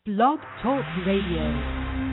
Blog Talk Radio.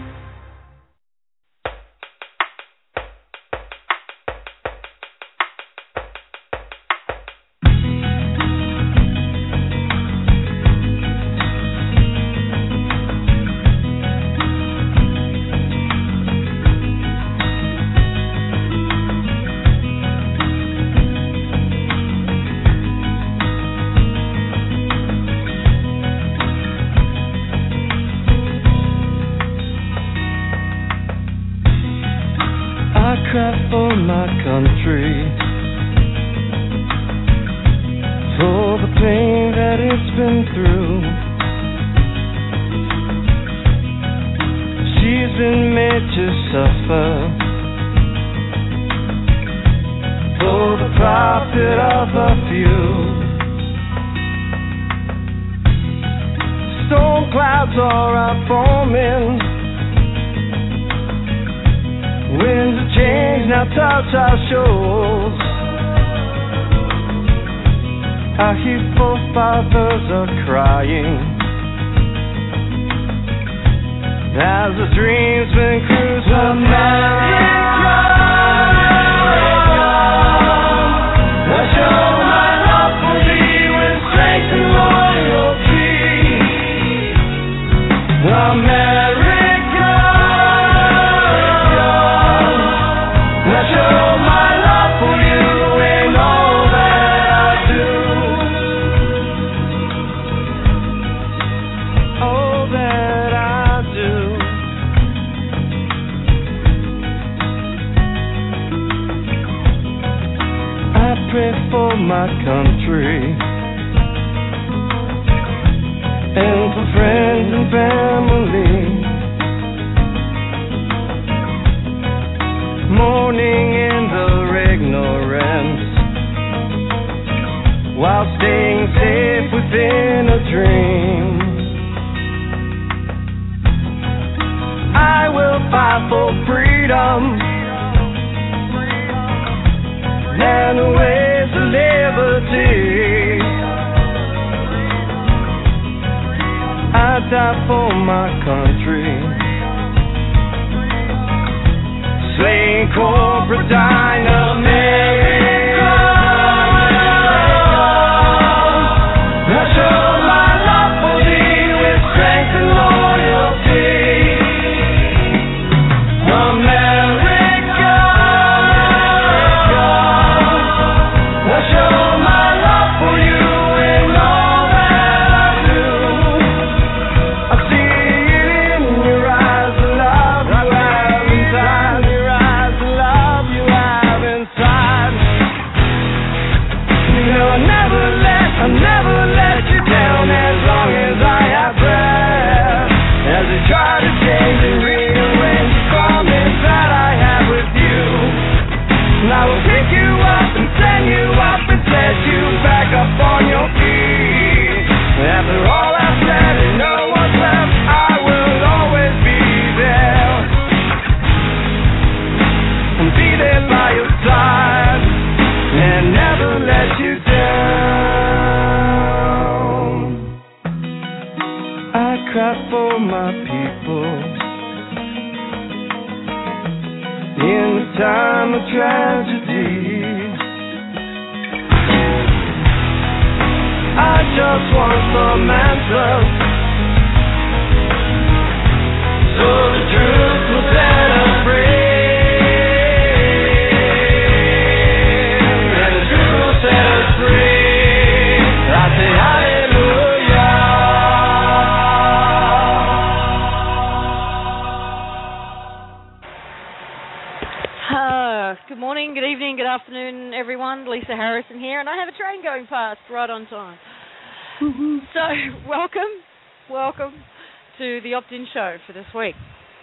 To the Opt-In Show for this week.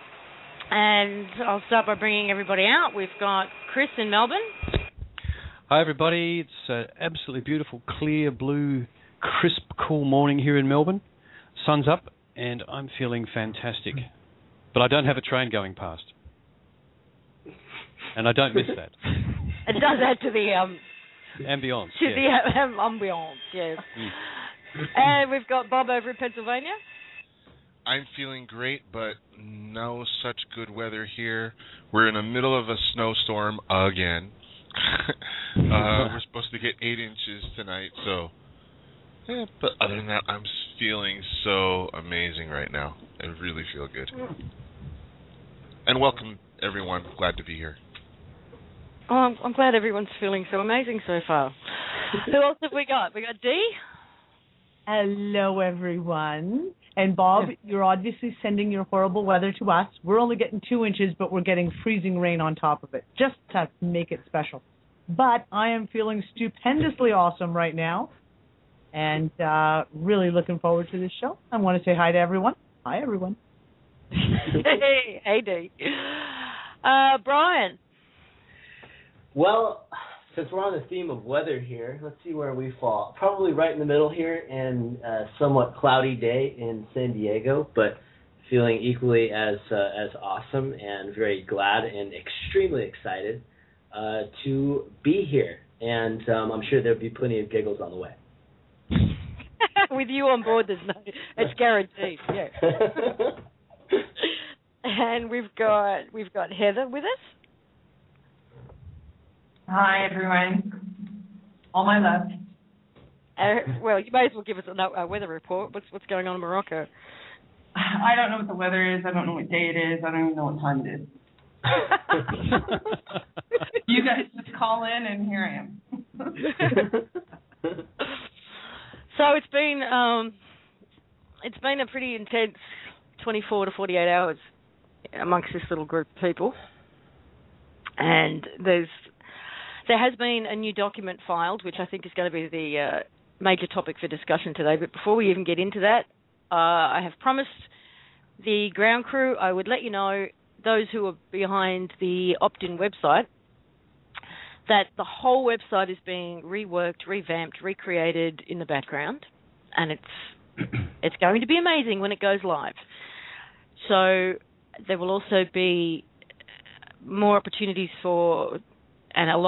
And I'll start by bringing everybody out. We've got Chris in Melbourne. Hi, everybody. It's an absolutely beautiful, clear, blue, crisp, cool morning here in Melbourne. Sun's up, and I'm feeling fantastic. But I don't have a train going past. And I don't miss that. It does add to the... ambience. To the ambience, yes. And we've got Bob over in Pennsylvania. I'm feeling great, but no such good weather here. We're in the middle of a snowstorm again. We're supposed to get 8 inches tonight, so... Yeah, but other than that, I'm feeling so amazing right now. I really feel good. And welcome, everyone. Glad to be here. Oh, I'm glad everyone's feeling so amazing so far. Who else have we got? We got Dee. Hello, everyone. And Bob, you're obviously sending your horrible weather to us. We're only getting 2 inches, but we're getting freezing rain on top of it, just to make it special. But I am feeling stupendously awesome right now, and really looking forward to this show. I want to say hi to everyone. Hi, everyone. Hey, Dee. Brian. Well, since we're on the theme of weather here, let's see where we fall. Probably right in the middle here, in a somewhat cloudy day in San Diego, but feeling equally as awesome and very glad and extremely excited to be here. And I'm sure there'll be plenty of giggles on the way. With you on board, it's guaranteed. Yeah. And we've got Heather with us. Hi, everyone. All my love. Well, you may as well give us a weather report. What's going on in Morocco? I don't know what the weather is. I don't know what day it is. I don't even know what time it is. You guys just call in, and here I am. So it's been a pretty intense 24 to 48 hours amongst this little group of people, and there has been a new document filed, which I think is going to be the major topic for discussion today. But before we even get into that, I have promised the ground crew I would let you know, those who are behind the opt-in website, that the whole website is being reworked, revamped, recreated in the background, and it's going to be amazing when it goes live. So there will also be more opportunities for and it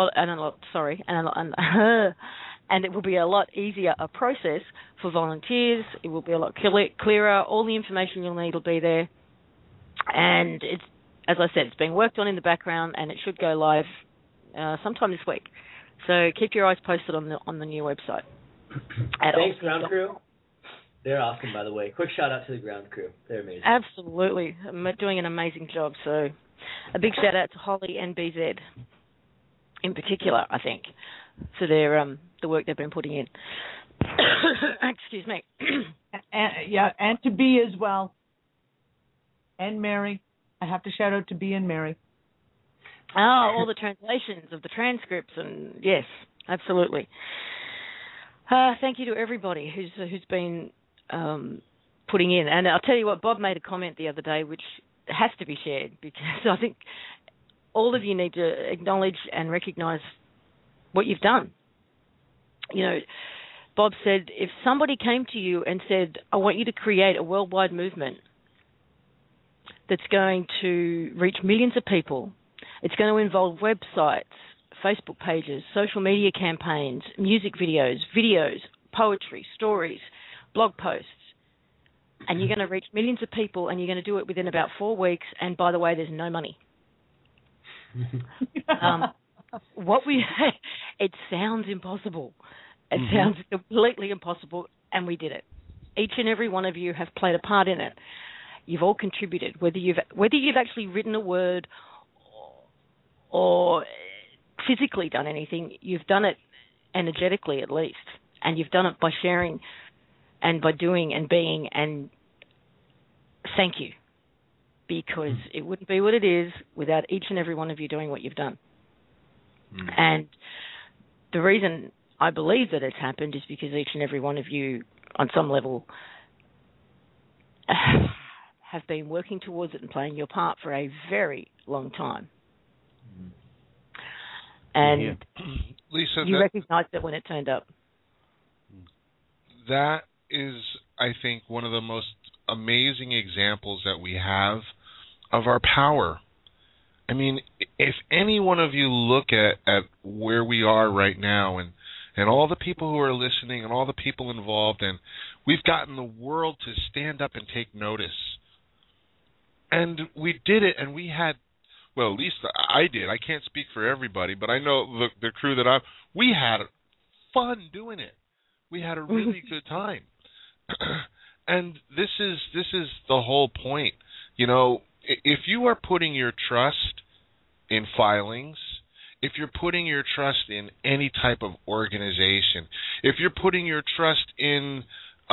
will be a lot easier a process for volunteers. It will be a lot clearer. All the information you'll need will be there, and it's, as I said, it's being worked on in the background, and it should go live sometime this week. So keep your eyes posted on the new website. Thanks, ground crew. They're awesome, by the way. Quick shout out to the ground crew. They're amazing. Absolutely, doing an amazing job. So a big shout out to Holly and BZ in particular, I think, for their the work they've been putting in. Excuse me. and to B as well. And Mary. I have to shout out to B and Mary. Oh, all the translations of the transcripts, and yes, absolutely. Thank you to everybody who's been putting in. And I'll tell you what, Bob made a comment the other day which has to be shared, because I think all of you need to acknowledge and recognise what you've done. You know, Bob said, if somebody came to you and said, I want you to create a worldwide movement that's going to reach millions of people, it's going to involve websites, Facebook pages, social media campaigns, music videos, poetry, stories, blog posts, and you're going to reach millions of people, and you're going to do it within about 4 weeks, and by the way, there's no money. It sounds impossible. It sounds completely impossible, and we did it. Each and every one of you have played a part in it. You've all contributed, whether you've actually written a word or physically done anything. You've done it energetically, at least, and you've done it by sharing and by doing and being. And thank you, because it wouldn't be what it is without each and every one of you doing what you've done. And the reason I believe that it's happened is because each and every one of you, on some level, have been working towards it and playing your part for a very long time. And Lisa, you recognized it when it turned up. That is, I think, one of the most amazing examples that we have of our power. I mean, if any one of you look at where we are right now and all the people who are listening and all the people involved, and we've gotten the world to stand up and take notice. And we did it, and we had, well, at least I did. I can't speak for everybody, but I know the crew that we had fun doing it. We had a really good time. And this is the whole point. You know, if you are putting your trust in filings, if you're putting your trust in any type of organization, if you're putting your trust in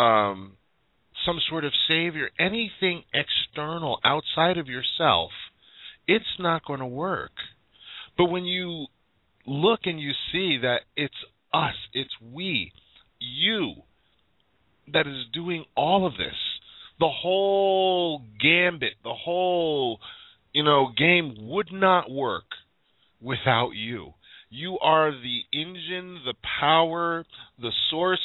some sort of savior, anything external outside of yourself, it's not going to work. But when you look and you see that it's us, it's we, you, that is doing all of this, the whole gambit, the whole, game would not work without you. You are the engine, the power, the source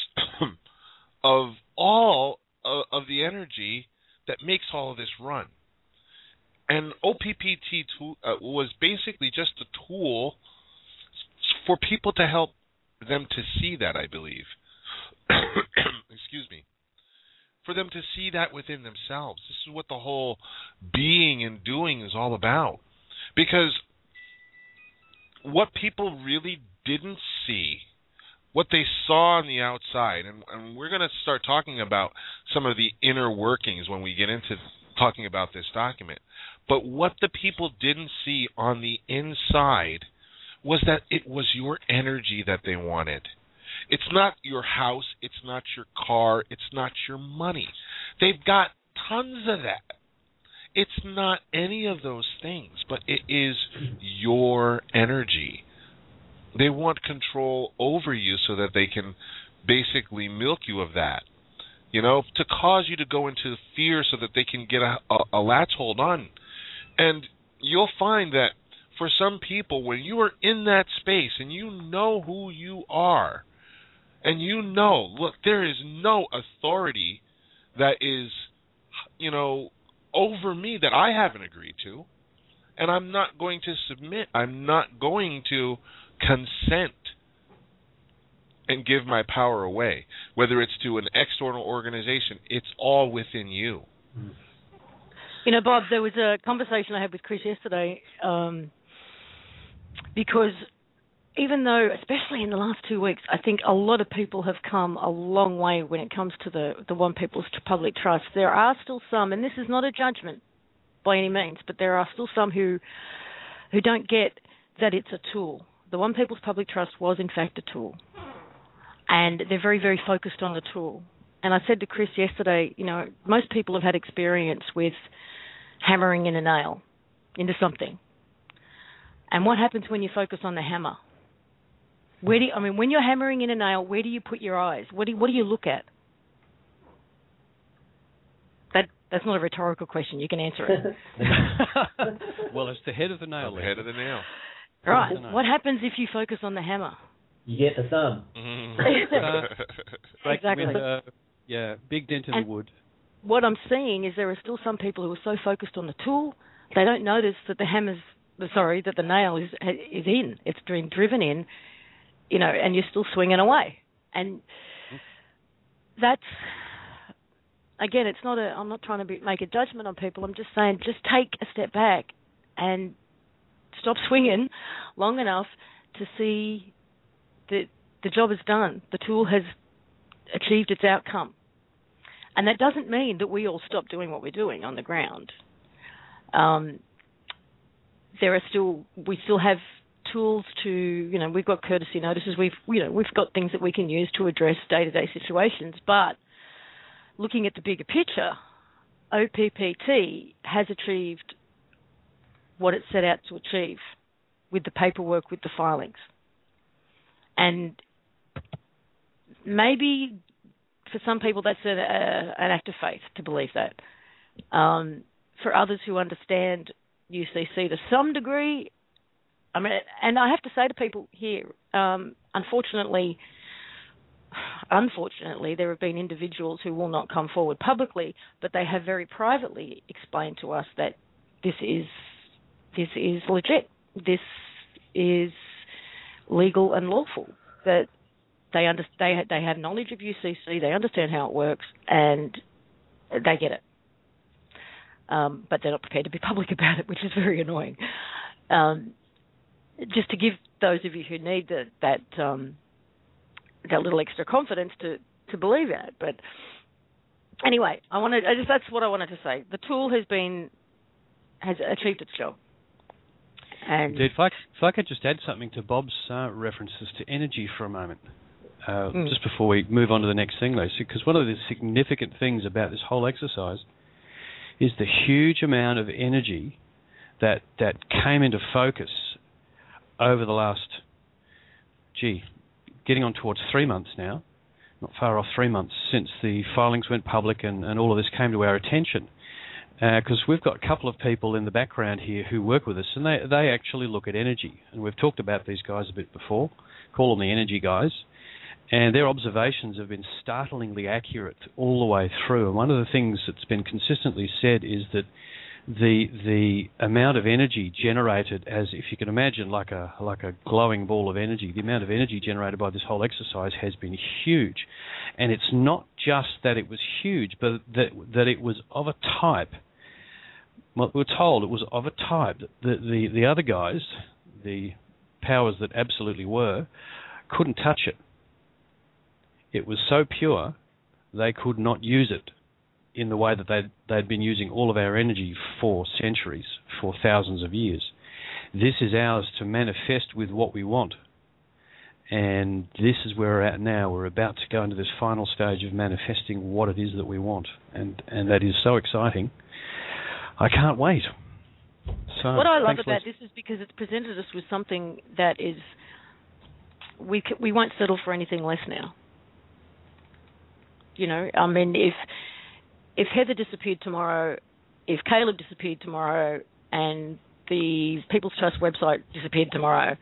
of all of the energy that makes all of this run. And OPPT was basically just a tool for people to help them to see that, I believe. Excuse me. For them to see that within themselves. This is what the whole being and doing is all about. Because what people really didn't see, what they saw on the outside, and we're going to start talking about some of the inner workings when we get into talking about this document, but what the people didn't see on the inside was that it was your energy that they wanted. It's not your house, it's not your car, it's not your money. They've got tons of that. It's not any of those things, but it is your energy. They want control over you so that they can basically milk you of that, to cause you to go into fear so that they can get a latch hold on. And you'll find that for some people, when you are in that space and you know who you are, and look, there is no authority that is, over me that I haven't agreed to, and I'm not going to submit. I'm not going to consent and give my power away, whether it's to an external organization. It's all within you. Bob, there was a conversation I had with Chris yesterday, because even though, especially in the last 2 weeks, I think a lot of people have come a long way when it comes to the One People's Public Trust, there are still some, and this is not a judgment by any means, but there are still some who don't get that it's a tool. The One People's Public Trust was, in fact, a tool. And they're very, very focused on the tool. And I said to Chris yesterday, most people have had experience with hammering in a nail into something. And what happens when you focus on the hammer? When you're hammering in a nail, where do you put your eyes? What do you look at? That's not a rhetorical question. You can answer it. Well, it's the head of the nail. The head of the nail. Right. What happens if you focus on the hammer? You get the thumb. Exactly. Big dent in the wood. What I'm seeing is there are still some people who are so focused on the tool, they don't notice that that the nail is in. It's being driven in, and you're still swinging away. And that's, again, it's not I'm not trying to make a judgment on people. I'm just saying, just take a step back and stop swinging long enough to see that the job is done. The tool has achieved its outcome. And that doesn't mean that we all stop doing what we're doing on the ground. We still have tools to, we've got courtesy notices, we've got things that we can use to address day-to-day situations. But looking at the bigger picture, OPPT has achieved what it set out to achieve with the paperwork, with the filings. And maybe for some people that's an act of faith to believe that. For others who understand UCC to some degree, and I have to say to people here, unfortunately, there have been individuals who will not come forward publicly, but they have very privately explained to us that this is legit. This is legal and lawful. That they have knowledge of UCC, they understand how it works, and they get it. but they're not prepared to be public about it, which is very annoying. Just to give those of you who need that little extra confidence to believe in it. But anyway, that's what I wanted to say. The tool has achieved its job. And indeed, if I could just add something to Bob's references to energy for a moment, just before we move on to the next thing, Lacey, because one of the significant things about this whole exercise is the huge amount of energy that came into focus over the last, getting on towards 3 months now, not far off 3 months since the filings went public and all of this came to our attention. Because we've got a couple of people in the background here who work with us, and they actually look at energy. And we've talked about these guys a bit before, call them the energy guys. And their observations have been startlingly accurate all the way through. And one of the things that's been consistently said is that the amount of energy generated, as if you can imagine like a glowing ball of energy, the amount of energy generated by this whole exercise has been huge. And it's not just that it was huge, but that it was of a type. Well, we were told it was of a type that the other guys, the powers that absolutely were, couldn't touch it. It was so pure, they could not use it in the way that they'd been using all of our energy for centuries, for thousands of years. This is ours to manifest with what we want. And this is where we're at now. We're about to go into this final stage of manifesting what it is that we want. And that is so exciting. I can't wait. So, what I love about this is because it's presented us with something that is, we won't settle for anything less now. You know, I mean, if Heather disappeared tomorrow, if Caleb disappeared tomorrow, and the People's Trust website disappeared tomorrow,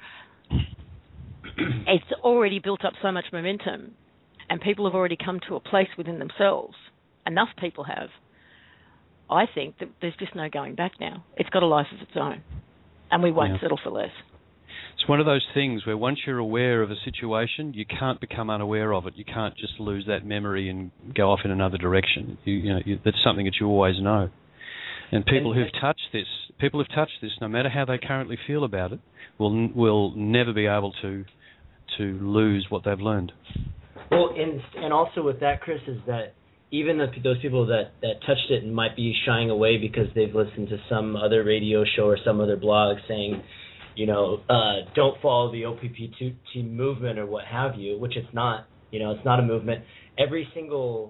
it's already built up so much momentum, and people have already come to a place within themselves. Enough people have. I think that there's just no going back now. It's got a life of its own, and we won't settle for less. It's one of those things where once you're aware of a situation, you can't become unaware of it. You can't just lose that memory and go off in another direction. That's something that you always know. And people who've touched this, no matter how they currently feel about it, will never be able to lose what they've learned. Well, and also with that, Chris, is that even those people that touched it and might be shying away because they've listened to some other radio show or some other blog saying, don't follow the OPP2T movement or what have you, which it's not. It's not a movement. Every single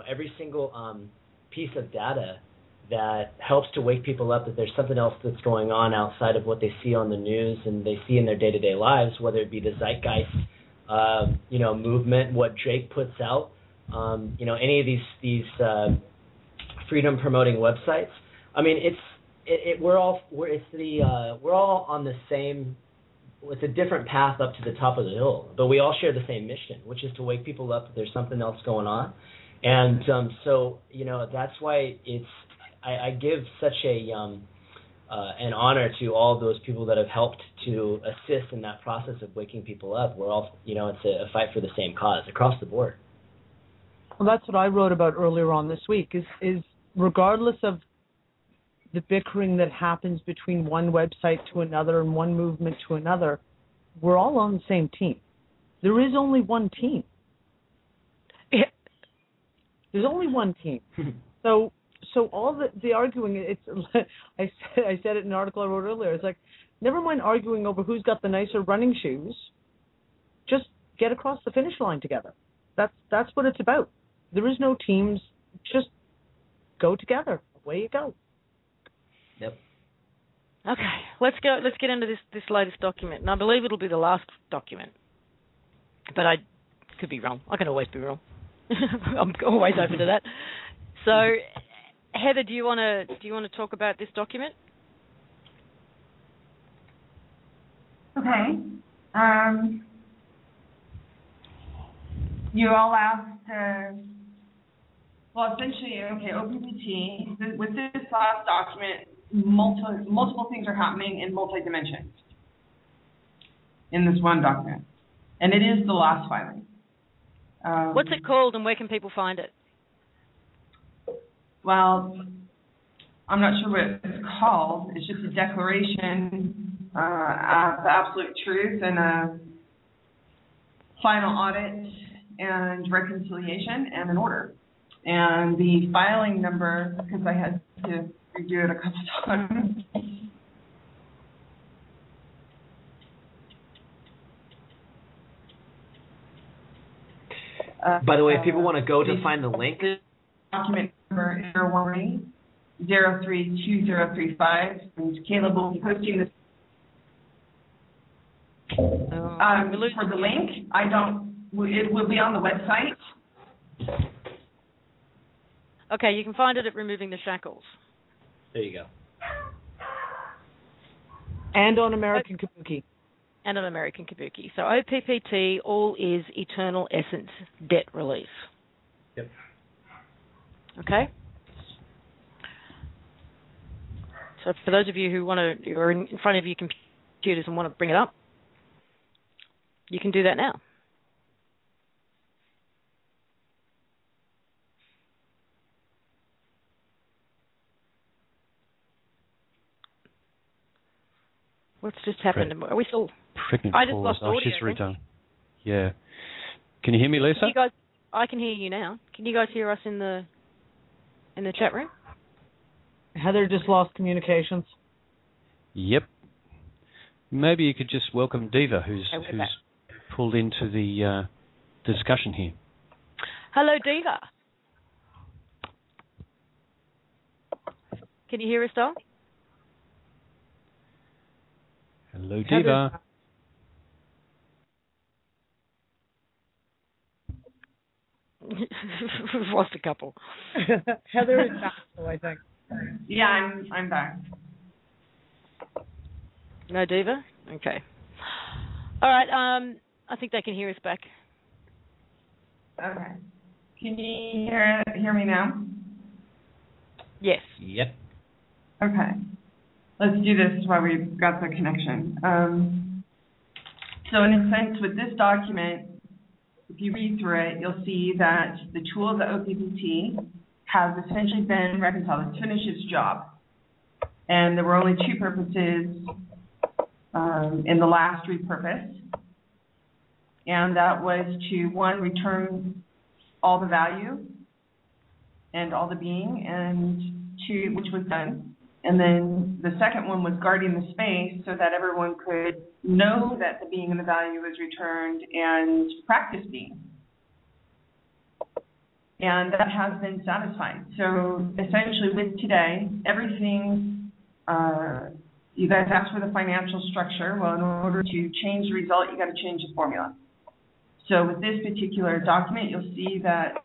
piece of data that helps to wake people up that there's something else that's going on outside of what they see on the news and they see in their day-to-day lives, whether it be the Zeitgeist, movement, what Drake puts out, any of these freedom-promoting websites. I mean, we're all on the same. It's a different path up to the top of the hill, but we all share the same mission, which is to wake people up that there's something else going on, and that's why I give such an honor to all those people that have helped to assist in that process of waking people up. We're all, it's a fight for the same cause across the board. Well, that's what I wrote about earlier on this week. Is regardless of the bickering that happens between one website to another and one movement to another, we're all on the same team. There is only one team. Yeah. There's only one team. So all the arguing, I said it in an article I wrote earlier. It's like, never mind arguing over who's got the nicer running shoes. Just get across the finish line together. That's what it's about. There is no teams. Just go together. Away you go. Yep. Okay, let's go. Let's get into this latest document, and I believe it'll be the last document. But I could be wrong. I can always be wrong. I'm always open to that. So, Heather, do you want to talk about this document? Okay. You all asked. Essentially, OPP2T. With this last document, multiple things are happening in multi-dimensions in this one document, and it is the last filing. What's it called, and where can people find it? Well, I'm not sure what it's called. It's just a declaration of the absolute truth and a final audit and reconciliation and an order. And the filing number, because I had to redo it a couple times. By the way, if people want to go to find the link, document number is 013-0335, and Caleb will be posting this. For the link, it will be on the website. Okay, you can find it at Removing the Shackles. There you go. And on American Kabuki. And on American Kabuki. So OPPT, all is Eternal Essence Debt Release. Yep. Okay? So for those of you who are in front of your computers and want to bring it up, you can do that now. What's just happened? Are we still? I just lost audio. She's redone. Yeah. Can you hear me, Lisa? I can hear you now. Can you guys hear us in the chat room? Heather just lost communications. Yep. Maybe you could just welcome Diva, who's pulled into the discussion here. Hello, Diva. Can you hear us, Dom? Hello, Diva. We've lost a couple. Heather is back, though, I think. Yeah, I'm back. No Diva? Okay. All right. I think they can hear us back. Okay. Can you hear me now? Yes. Yep. Okay. Let's do this while we've got the connection. So in a sense, with this document, if you read through it, you'll see that the tool of the OPPT has essentially been reconciled. It's finished its job. And there were only two purposes in the last repurpose. And that was to, one, return all the value and all the being, and two, which was done. And then the second one was guarding the space so that everyone could know that the being and the value was returned and practice being. And that has been satisfied. So essentially with today, everything, you guys asked for the financial structure. Well, in order to change the result, you got to change the formula. So with this particular document, you'll see that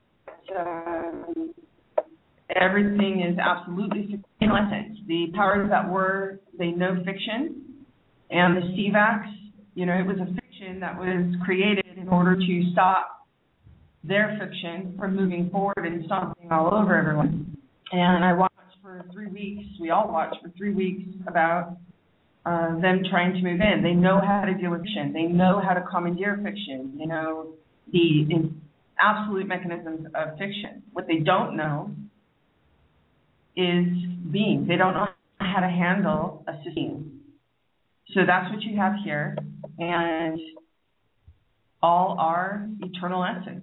everything is absolutely in essence. The powers that were, they know fiction, and the CVACs, it was a fiction that was created in order to stop their fiction from moving forward and stomping all over everyone. And I watched for 3 weeks, we all watched for 3 weeks about them trying to move in. They know how to deal with fiction. They know how to commandeer fiction. They know the absolute mechanisms of fiction. What they don't know is being. They don't know how to handle a system. So that's what you have here, and all are eternal essence.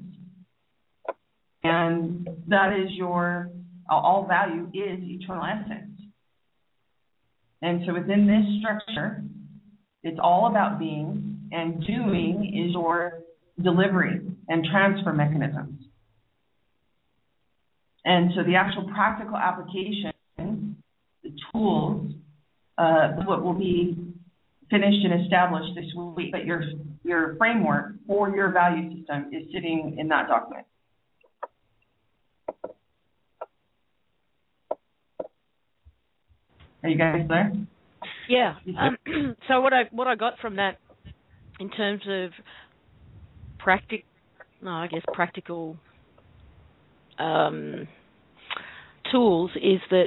And that is all value is eternal essence. And so within this structure, it's all about being, and doing is your delivery and transfer mechanisms. And so the actual practical application, the tools, what will be finished and established this week, but your framework for your value system is sitting in that document. Are you guys there? Yeah. So what I got from that, in terms of practical tools, is that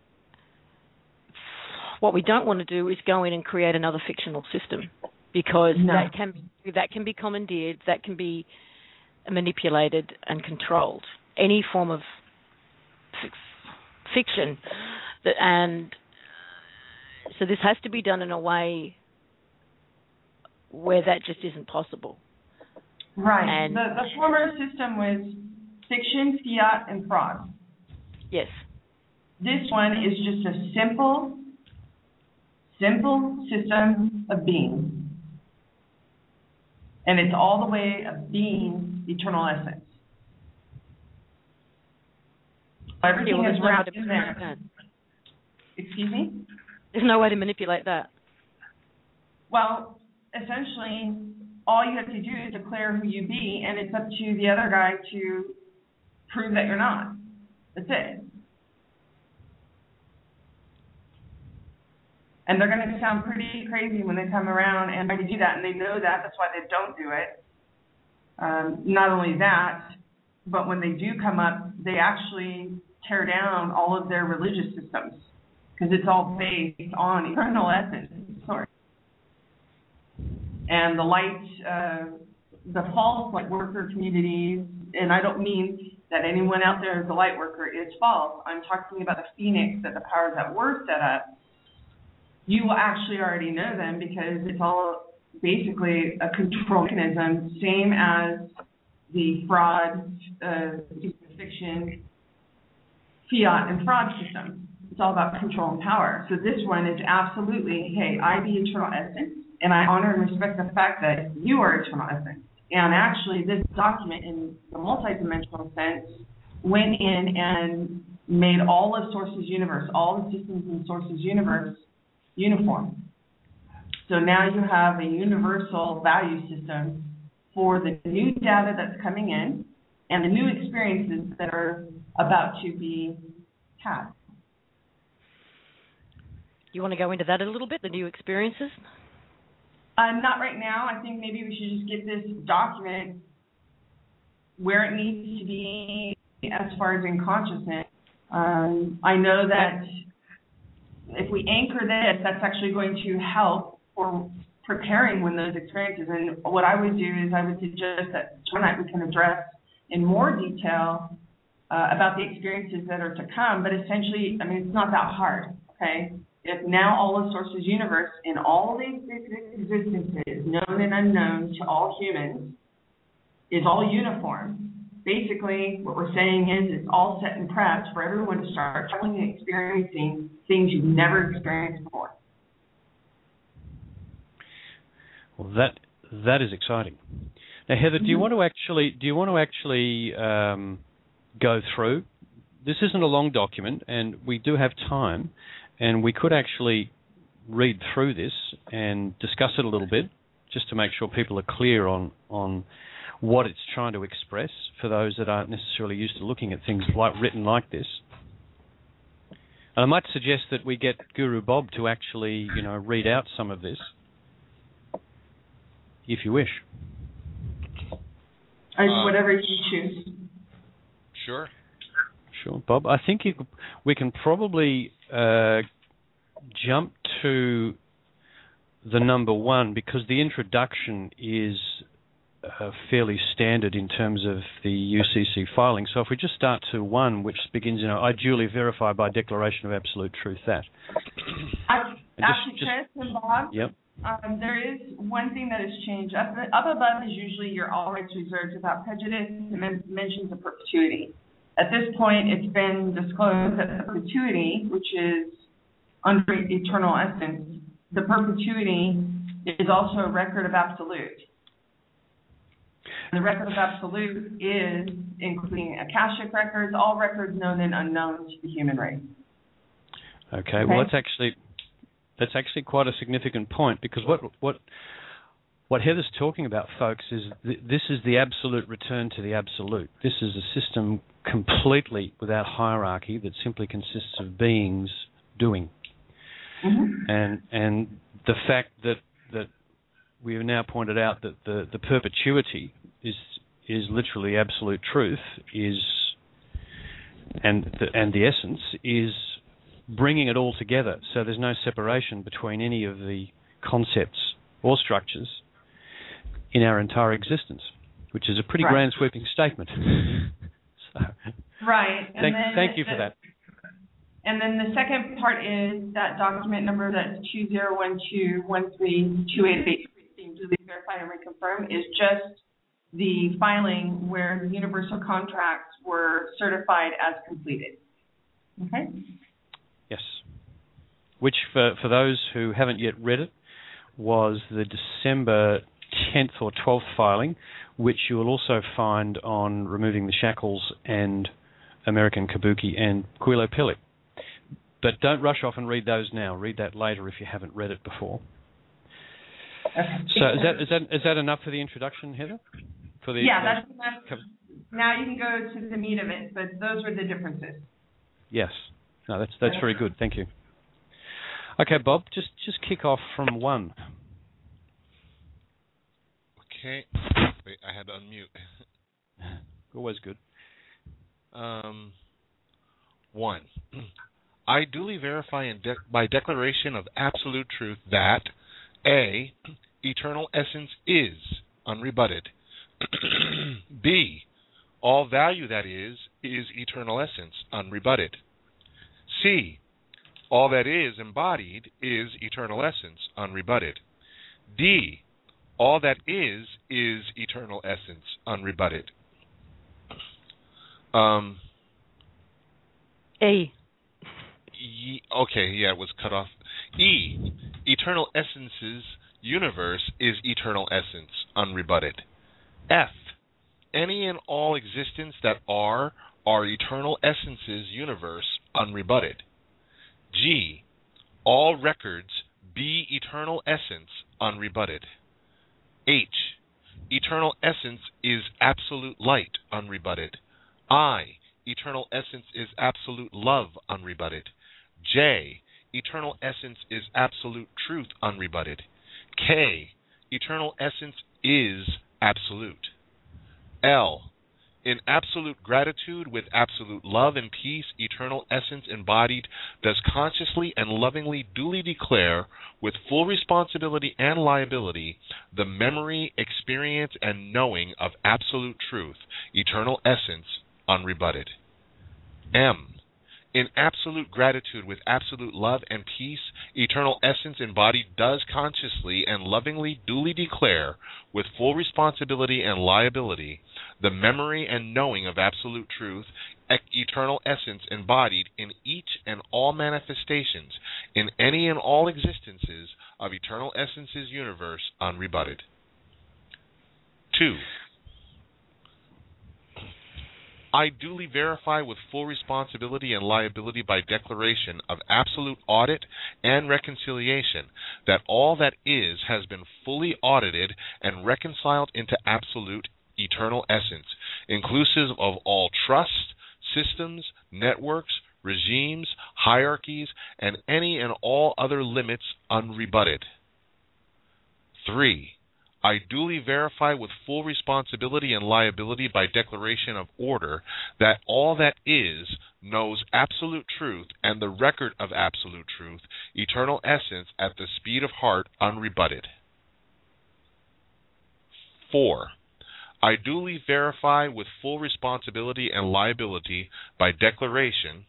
what we don't want to do is go in and create another fictional system, because that can be commandeered, that can be manipulated and controlled. Any form of fiction And so this has to be done in a way where that just isn't possible. Right. And the former system was fiction, fiat, and fraud. yes. This one is just a simple system of being. And it's all the way of being eternal essence. Everything is wrapped in there. Excuse me? There's no way to manipulate that. Well, essentially, all you have to do is declare who you be, and it's up to the other guy to prove that you're not. That's it. And they're going to sound pretty crazy when they come around and try to do that, and they know that. That's why they don't do it. Not only that, but when they do come up, they actually tear down all of their religious systems because it's all based on eternal essence. Sorry. And the light, the false light worker communities, and I don't mean that anyone out there is a light worker, is false. I'm talking about the phoenix, that the powers that were set up. You will actually already know them because it's all basically a control mechanism, same as the fraud, fiction, fiat, and fraud system. It's all about control and power. So this one is absolutely, hey, I be eternal essence, and I honor and respect the fact that you are eternal essence. And actually, this document, in the multidimensional sense, went in and made all of Source's universe, all the systems in Source's universe, uniform. So now you have a universal value system for the new data that's coming in and the new experiences that are about to be had. You want to go into that a little bit, the new experiences? Not right now. I think maybe we should just get this document where it needs to be as far as in consciousness. I know that if we anchor this, that's actually going to help for preparing when those experiences. And what I would do is I would suggest that tonight we can address in more detail about the experiences that are to come. But essentially, I mean, it's not that hard, okay? If now all of Source's universe in all these existences, known and unknown to all humans, is all uniform, basically what we're saying is it's all set and prepped for everyone to start traveling and experiencing things you've never experienced before. Well, that is exciting. Now, Heather, do you want to actually go through? This isn't a long document, and we do have time. And we could actually read through this and discuss it a little bit, just to make sure people are clear on what it's trying to express for those that aren't necessarily used to looking at things like written like this. And I might suggest that we get Guru Bob to actually, read out some of this, if you wish. Whatever you choose. Sure. Sure, Bob. I think we can probably jump to the number one because the introduction is fairly standard in terms of the UCC filing. So if we just start to one, which begins, I duly verify by declaration of absolute truth that. Actually, Chris and Bob, yep. There is one thing that has changed. Up above is usually your all rights reserved without prejudice and mentions of perpetuity. At this point, it's been disclosed that the perpetuity, which is under eternal essence, the perpetuity is also a record of absolute. The record of absolute is including Akashic records, all records known and unknown to the human race. Okay. Well, that's actually quite a significant point because what Heather's talking about, folks, is this is the absolute return to the absolute. This is a system completely without hierarchy that simply consists of beings doing. Mm-hmm. And the fact that we have now pointed out that the perpetuity is literally absolute truth and the essence is bringing it all together. So there's no separation between any of the concepts or structures in our entire existence, which is a pretty grand sweeping statement. So, right. thank you for that. And then the second part is that document number that's 2012132883, duly verify and reconfirm, is just the filing where the universal contracts were certified as completed. Okay? Yes. Which, for those who haven't yet read it, was the December 10th or 12th filing, which you will also find on Removing the Shackles and American Kabuki and Quilo Pili. But don't rush off and read those now. Read that later if you haven't read it before. Okay. So is that enough for the introduction, Heather? For the that's enough. Now you can go to the meat of it, but those are the differences. Yes. No, that's very good. Thank you. Okay, Bob, just kick off from 1. Okay. Wait, I had to unmute. Always good. 1. I duly verify by declaration of absolute truth that A, eternal essence is unrebutted. B, all value that is eternal essence, unrebutted. C, all that is embodied is eternal essence, unrebutted. D, all that is eternal essence, unrebutted. E. Okay, yeah, it was cut off. E, eternal essence's universe is eternal essence, unrebutted. F, any and all existence that are eternal essence's universe, unrebutted. G, all records be eternal essence, unrebutted. H, eternal essence is absolute light, unrebutted. I, eternal essence is absolute love, unrebutted. J, eternal essence is absolute truth, unrebutted. K, eternal essence is absolute. L, in absolute gratitude with absolute love and peace, eternal essence embodied does consciously and lovingly duly declare with full responsibility and liability the memory, experience, and knowing of absolute truth, eternal essence, unrebutted. M, in absolute gratitude with absolute love and peace, eternal essence embodied does consciously and lovingly duly declare with full responsibility and liability the memory and knowing of absolute truth, eternal essence embodied in each and all manifestations, in any and all existences of eternal essence's universe, unrebutted. 2. I duly verify with full responsibility and liability by declaration of absolute audit and reconciliation that all that is has been fully audited and reconciled into absolute eternal essence, inclusive of all trusts, systems, networks, regimes, hierarchies, and any and all other limits, unrebutted. 3. I duly verify with full responsibility and liability by declaration of order that all that is knows absolute truth and the record of absolute truth, eternal essence at the speed of heart, unrebutted. 4. I duly verify with full responsibility and liability by declaration.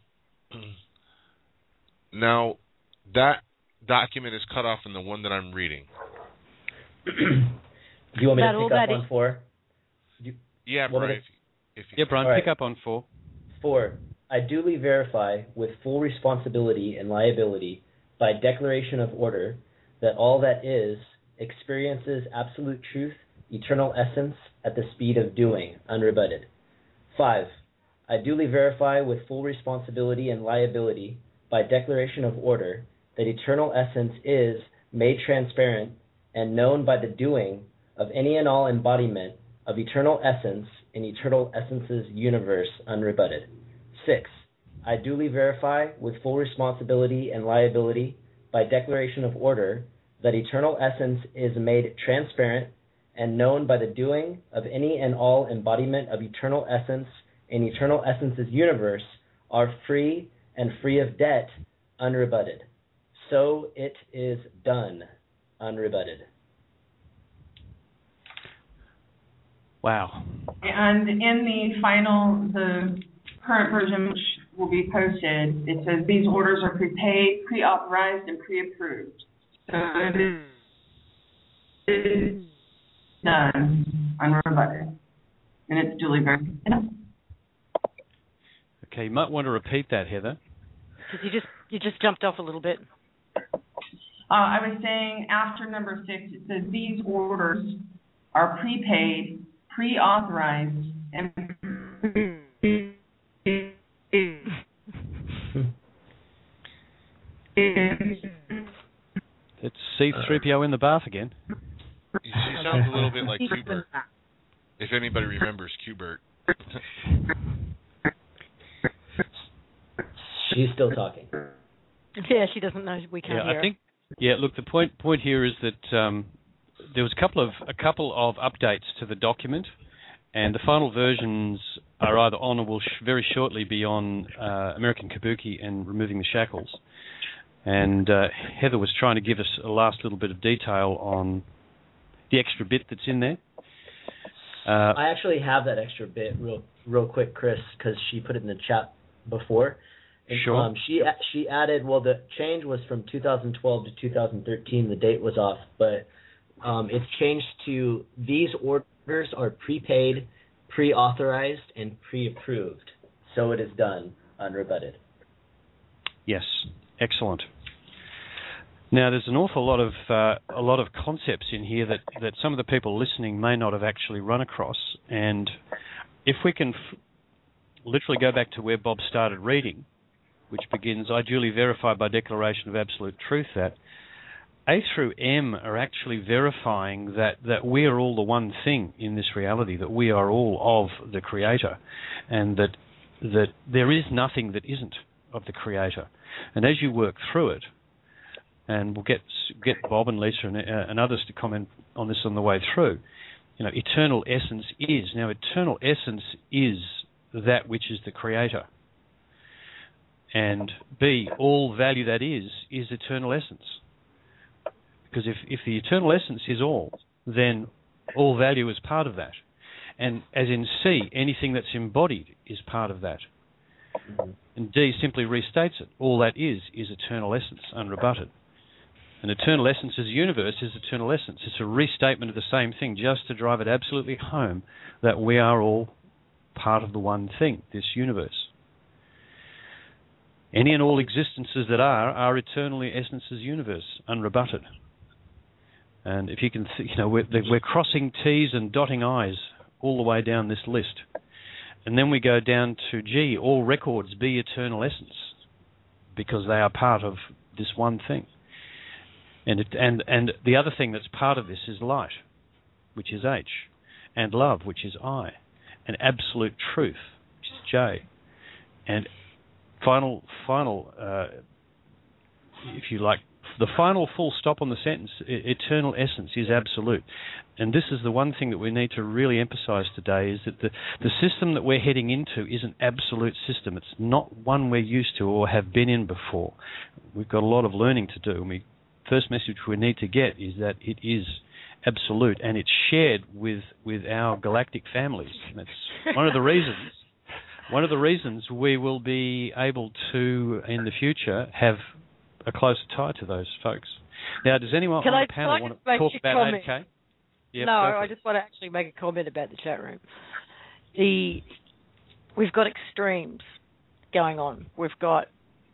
Now, that document is cut off in the one that I'm reading. Do you want me to pick up on 4? Yeah, Brian. Brian, right. Pick up on 4. 4. I duly verify with full responsibility and liability by declaration of order that all that is experiences absolute truth, eternal essence at the speed of doing, unrebutted. 5. I duly verify with full responsibility and liability by declaration of order that eternal essence is made transparent and known by the doing of any and all embodiment of eternal essence in eternal essence's universe, unrebutted. 6. I duly verify with full responsibility and liability by declaration of order that eternal essence is made transparent and known by the doing of any and all embodiment of eternal essence in eternal essence's universe are free and free of debt, unrebutted. So it is done, unrebutted. Wow. And in the current version, which will be posted, it says these orders are prepaid, pre-authorized, and pre-approved. So it is done, unrebutted, and it's duly verified. Okay, you might want to repeat that, Heather. Because you just jumped off a little bit. I was saying after number 6, it says these orders are prepaid, pre-authorized, and It's C-3PO in the bath again. She sounds a little bit like Q-Bert. If anybody remembers Q-Bert. She's still talking. Yeah, she doesn't know we can't hear. I think. Yeah, look, the point here is that there was a couple of updates to the document, and the final versions are either on or will very shortly be on American Kabuki and Removing the Shackles. And Heather was trying to give us a last little bit of detail on the extra bit that's in there. I actually have that extra bit real quick, Chris, because she put it in the chat before. And, sure. She added, well, the change was from 2012 to 2013. The date was off, but it's changed to these orders are prepaid, pre-authorized, and pre-approved. So it is done, unrebutted. Yes, excellent. Now, there's an awful lot of concepts in here that some of the people listening may not have actually run across. And if we can literally go back to where Bob started reading, which begins, I duly verify by declaration of absolute truth that A through M are actually verifying that we are all the one thing in this reality, that we are all of the Creator, and that there is nothing that isn't of the Creator. And as you work through it, and we'll get Bob and Lisa and others to comment on this on the way through, eternal essence is. Now, eternal essence is that which is the Creator. And B, all value that is eternal essence. Because if the eternal essence is all, then all value is part of that. And as in C, anything that's embodied is part of that. Mm-hmm. And D simply restates it. All that is eternal essence, unrebutted. And eternal essence as a universe is eternal essence. It's a restatement of the same thing, just to drive it absolutely home that we are all part of the one thing, this universe. Any and all existences that are eternally essence's universe, unrebutted. And if you can, we're crossing T's and dotting I's all the way down this list. And then we go down to G, all records be eternal essence, because they are part of this one thing. And the other thing that's part of this is light, which is H, and love, which is I, and absolute truth, which is J, and final, if you like, the final full stop on the sentence, eternal essence is absolute. And this is the one thing that we need to really emphasize today, is that the system that we're heading into is an absolute system. It's not one we're used to or have been in before. We've got a lot of learning to do. And first message we need to get is that it is absolute, and it's shared with our galactic families. And that's one of the reasons. One of the reasons we will be able to, in the future, have a closer tie to those folks. Now, does anyone on the panel want to talk about ADK? Yep, no, I just want to actually make a comment about the chat room. We've got extremes going on. We've got,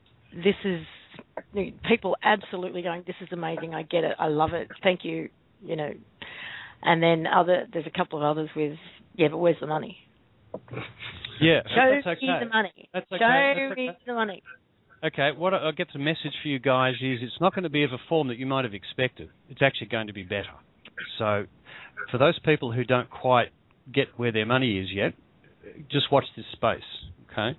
people absolutely going, this is amazing, I get it, I love it, thank you, And then there's a couple of others with, yeah, but where's the money? Yeah, Show that's okay. me the money. That's okay. Show me the money. Okay, what I get the message for you guys is it's not going to be of a form that you might have expected. It's actually going to be better. So for those people who don't quite get where their money is yet, just watch this space, okay?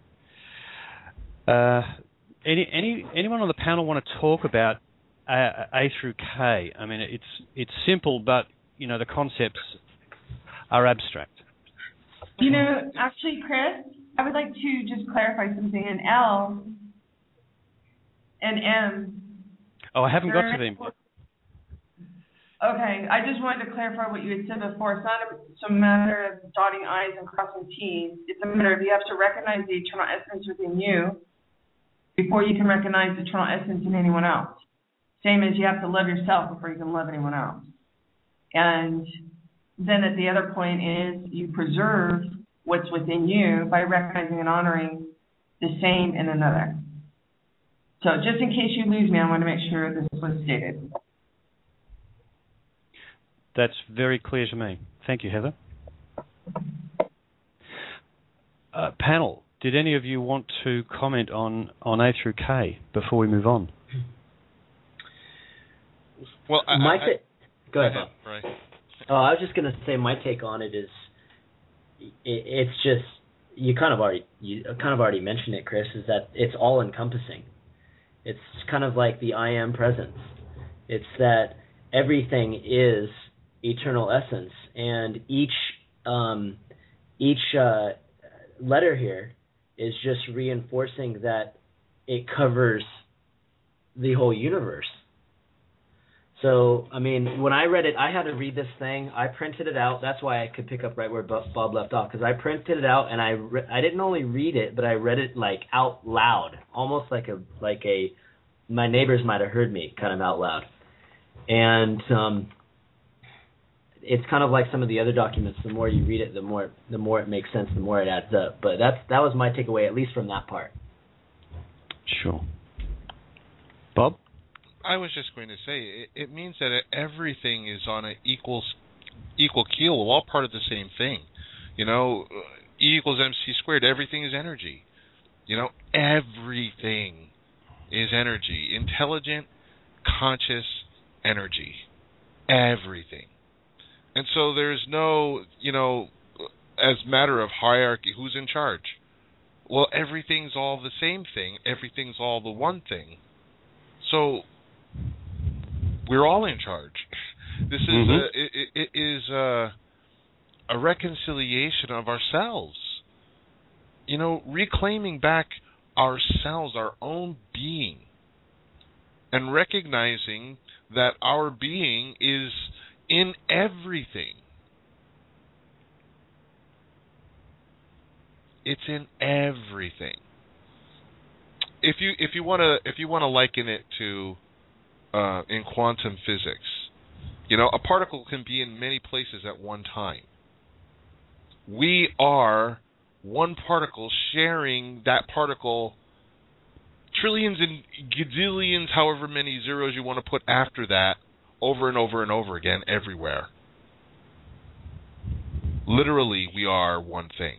Anyone on the panel want to talk about A through K? I mean, it's simple, but, the concepts are abstract. Actually, Chris, I would like to just clarify something. In L and M. Oh, I haven't got to them. Okay, I just wanted to clarify what you had said before. It's not a matter of dotting I's and crossing T's. It's a matter of you have to recognize the eternal essence within you before you can recognize the eternal essence in anyone else. Same as you have to love yourself before you can love anyone else. And then at the other point is you preserve what's within you by recognizing and honoring the same in another. So just in case you lose me, I want to make sure this was stated. That's very clear to me. Thank you, Heather. Panel, did any of you want to comment on A through K before we move on? Well, go ahead, Bob. Right. Oh, I was just going to say my take on it is it's just you kind of already mentioned it, Chris, is that it's all encompassing. It's kind of like the I am presence. It's that everything is eternal essence, and each letter here is just reinforcing that it covers the whole universe. So, I mean, when I read it, I had to read this thing. I printed it out. That's why I could pick up right where Bob left off, because I printed it out and I didn't only read it, but I read it like out loud, almost like my neighbors might have heard me kind of out loud. And it's kind of like some of the other documents. The more you read it, the more it makes sense, the more it adds up. But that was my takeaway, at least from that part. Sure. Bob? I was just going to say, it means that everything is on an equal keel. We're all part of the same thing. You know, E equals MC squared. Everything is energy. You know, everything is energy. Intelligent, conscious energy. Everything. And so there's no, you know, as matter of hierarchy, who's in charge? Well, everything's all the same thing. Everything's all the one thing. So we're all in charge. This is a reconciliation of ourselves. You know, reclaiming back ourselves, our own being, and recognizing that our being is in everything. It's in everything. If you want to liken it to in quantum physics, you know, a particle can be in many places at one time. We are one particle sharing that particle trillions and gazillions, however many zeros you want to put after that, over and over and over again, everywhere. Literally, we are one thing.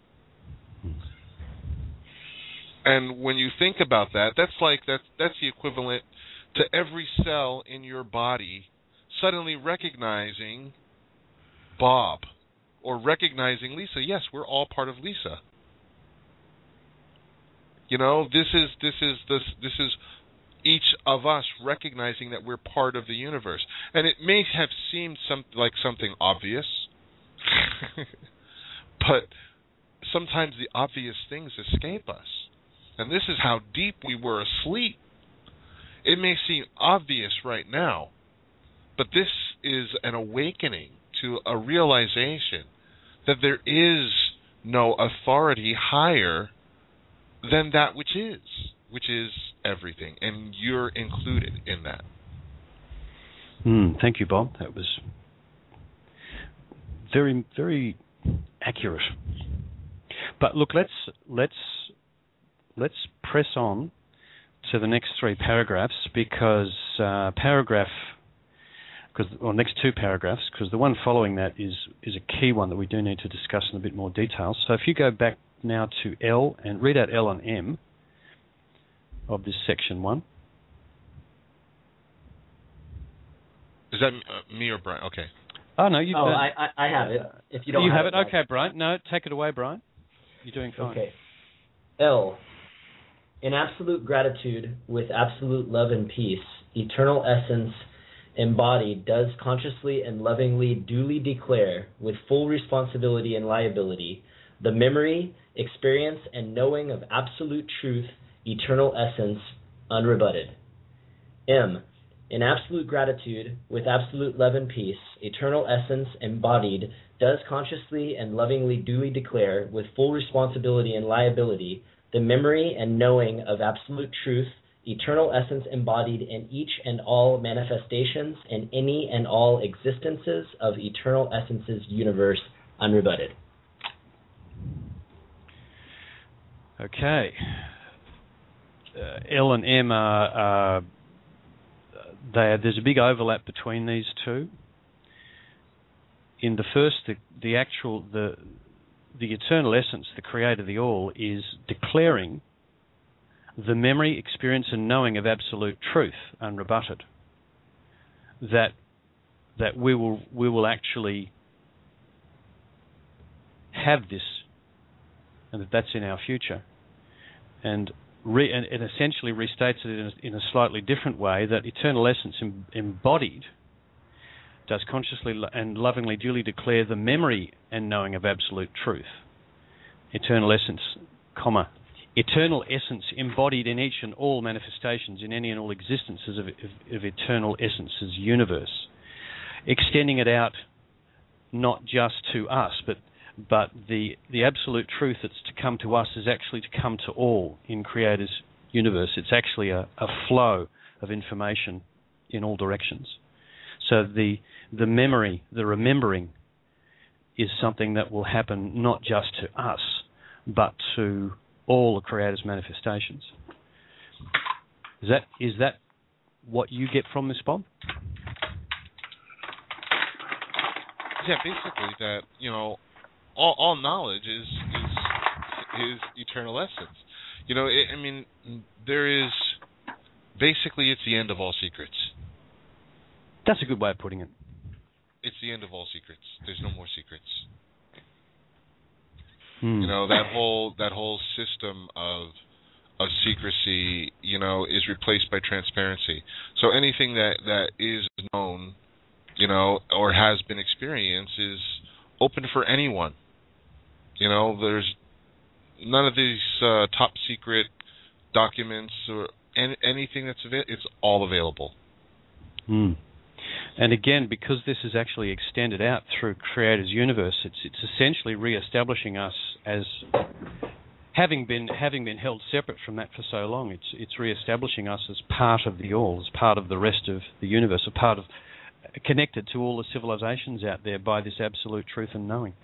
And when you think about that, that's the equivalent to every cell in your body suddenly recognizing Bob or recognizing Lisa. Yes, we're all part of Lisa. You know, this is each of us recognizing that we're part of the universe. And it may have seemed like something obvious, but sometimes the obvious things escape us. And this is how deep we were asleep. It may seem obvious right now, but this is an awakening to a realization that there is no authority higher than that which is everything, and you're included in that. Thank you, Bob. That was very, very accurate. But look, let's press on to the next three paragraphs because next two paragraphs, because the one following that is a key one that we do need to discuss in a bit more detail. So if you go back now to L and read out L and M of this section 1. Is that me or Brian? Okay. Oh, no, you. I have it. If you don't, you have it. Okay, Brian. No, take it away, Brian. You're doing fine. Okay. L. In absolute gratitude, with absolute love and peace, eternal essence embodied does consciously and lovingly duly declare, with full responsibility and liability, the memory, experience, and knowing of absolute truth, eternal essence, unrebutted. M. In absolute gratitude, with absolute love and peace, eternal essence embodied does consciously and lovingly duly declare, with full responsibility and liability, the memory and knowing of absolute truth, eternal essence embodied in each and all manifestations and any and all existences of eternal essence's universe, unrebutted. Okay. L and M are there's a big overlap between these two. In the first, the eternal essence, the creator of the all, is declaring the memory, experience, and knowing of absolute truth, unrebutted. That we will actually have this, and that's in our future, and it essentially restates it in a slightly different way, that eternal essence embodied does consciously and lovingly duly declare the memory and knowing of absolute truth. Eternal essence, eternal essence embodied in each and all manifestations, in any and all existences of eternal essence's universe, extending it out not just to us, but the absolute truth that's to come to us is actually to come to all in Creator's universe. It's actually a flow of information in all directions. So the memory, the remembering, is something that will happen not just to us, but to all the Creator's manifestations. Is that what you get from this, Bob? Yeah, basically that, all knowledge is eternal essence. There is basically, it's the end of all secrets. That's a good way of putting it. It's the end of all secrets. There's no more secrets. That whole system of secrecy, is replaced by transparency. So anything that is known, or has been experienced is open for anyone. There's none of these top secret documents or anything that's available. It's all available. And again, because this is actually extended out through Creator's universe, it's essentially re-establishing us as having been held separate from that for so long. It's re-establishing us as part of the all, as part of the rest of the universe, connected to all the civilizations out there by this absolute truth and knowing.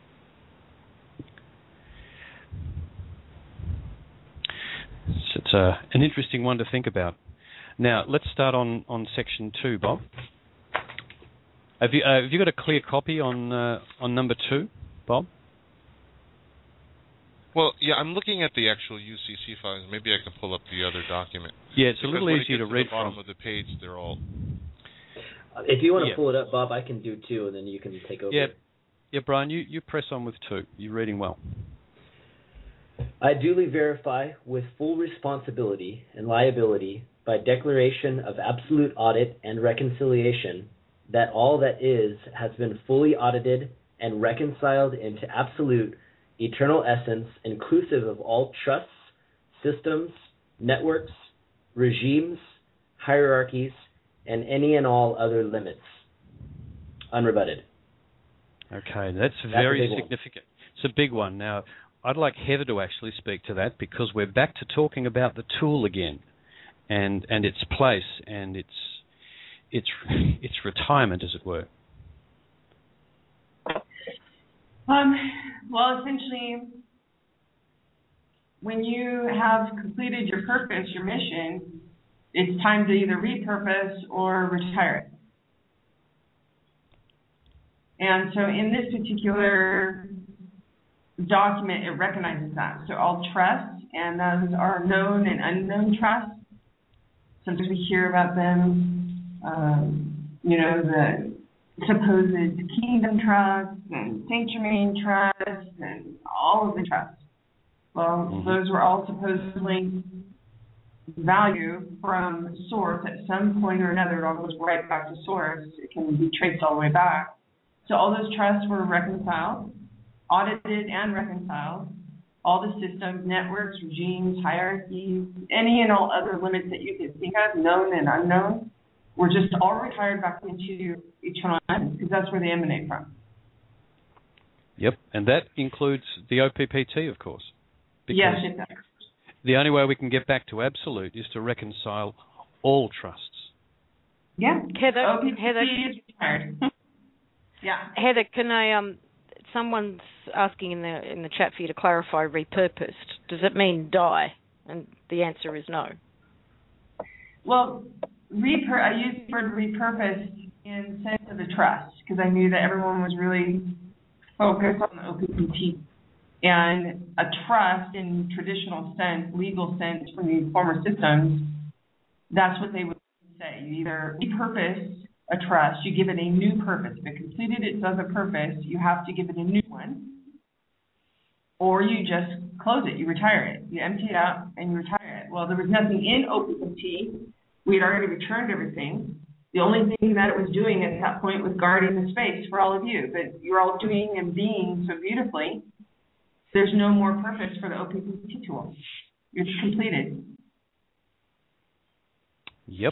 So it's an interesting one to think about. Now, let's start on section 2, Bob. Have you got a clear copy on number 2, Bob? Well, yeah, I'm looking at the actual UCC files. Maybe I can pull up the other document. Yeah, it's a little easier to read from. At the bottom from. of the page, they're all... If you want to pull it up, Bob, I can do 2, and then you can take over. Yeah, Brian, you press on with 2. You're reading well. I duly verify with full responsibility and liability by declaration of absolute audit and reconciliation that all that is has been fully audited and reconciled into absolute eternal essence, inclusive of all trusts, systems, networks, regimes, hierarchies, and any and all other limits. Unrebutted. Okay, that's very significant. It's a big one. Now, I'd like Heather to actually speak to that, because we're back to talking about the tool again, and its place and its retirement, as it were. Well, essentially, when you have completed your purpose, your mission, it's time to either repurpose or retire it. And so in this particular document, it recognizes that. So all trusts, and those are known and unknown trusts. Sometimes we hear about them, the supposed Kingdom Trust and Saint Germain Trust and all of the trusts. Well, those were all supposedly value from source at some point or another. It all goes right back to source. It can be traced all the way back. So all those trusts were reconciled, audited and reconciled. All the systems, networks, regimes, hierarchies, any and all other limits that you could think of, known and unknown, were just all retired back into eternal essence, because that's where they emanate from. Yep, and that includes the OPPT, of course. Yes, it does. The only way we can get back to absolute is to reconcile all trusts. Yeah, Heather, OPPT is retired. Yeah. Heather, can I? Someone's asking in the chat for you to clarify repurposed. Does it mean die? And the answer is no. Well, I used the word repurposed in sense of the trust, because I knew that everyone was really focused on the OPPT. And a trust in traditional sense, legal sense from the former systems, that's what they would say. You either repurpose a trust, you give it a new purpose. If it completed its other purpose, you have to give it a new one. Or you just close it, you retire it. You empty it out and you retire it. Well, there was nothing in OPPT. We had already returned everything. The only thing that it was doing at that point was guarding the space for all of you. But you're all doing and being so beautifully, there's no more purpose for the OPPT tool. You're completed. Yep.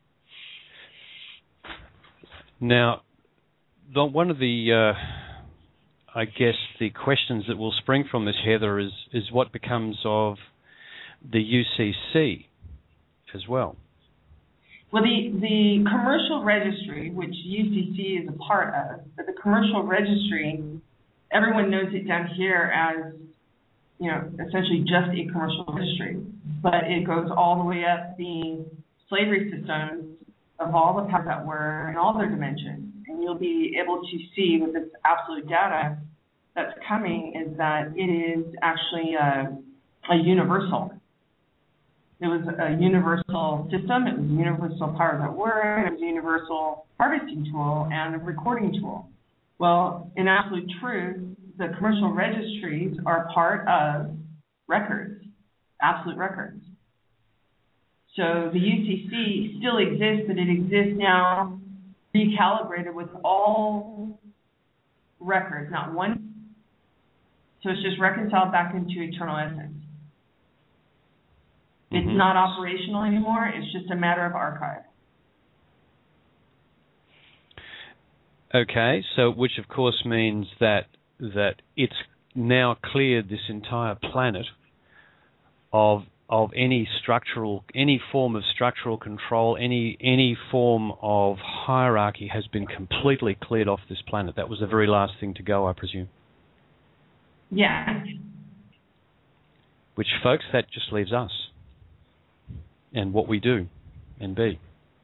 Now, one of the, I guess, the questions that will spring from this, Heather, is what becomes of the UCC as well. Well, the commercial registry, which UCC is a part of, but the commercial registry, everyone knows it down here as, essentially just a commercial registry. But it goes all the way up the slavery systems of all the powers that were in all their dimensions. And you'll be able to see with this absolute data that's coming is that it is actually a universal. It was a universal system. It was a universal powers that were. It was a universal harvesting tool and a recording tool. Well, in absolute truth, the commercial registries are part of records, absolute records. So the UCC still exists, but it exists now recalibrated with all records, not one. So it's just reconciled back into eternal essence. It's not operational anymore. It's just a matter of archive. Okay, so which of course means that it's now cleared this entire planet of any form of structural control, any form of hierarchy has been completely cleared off this planet. That was the very last thing to go, I presume. Yeah. Which, folks, that just leaves us and what we do and be.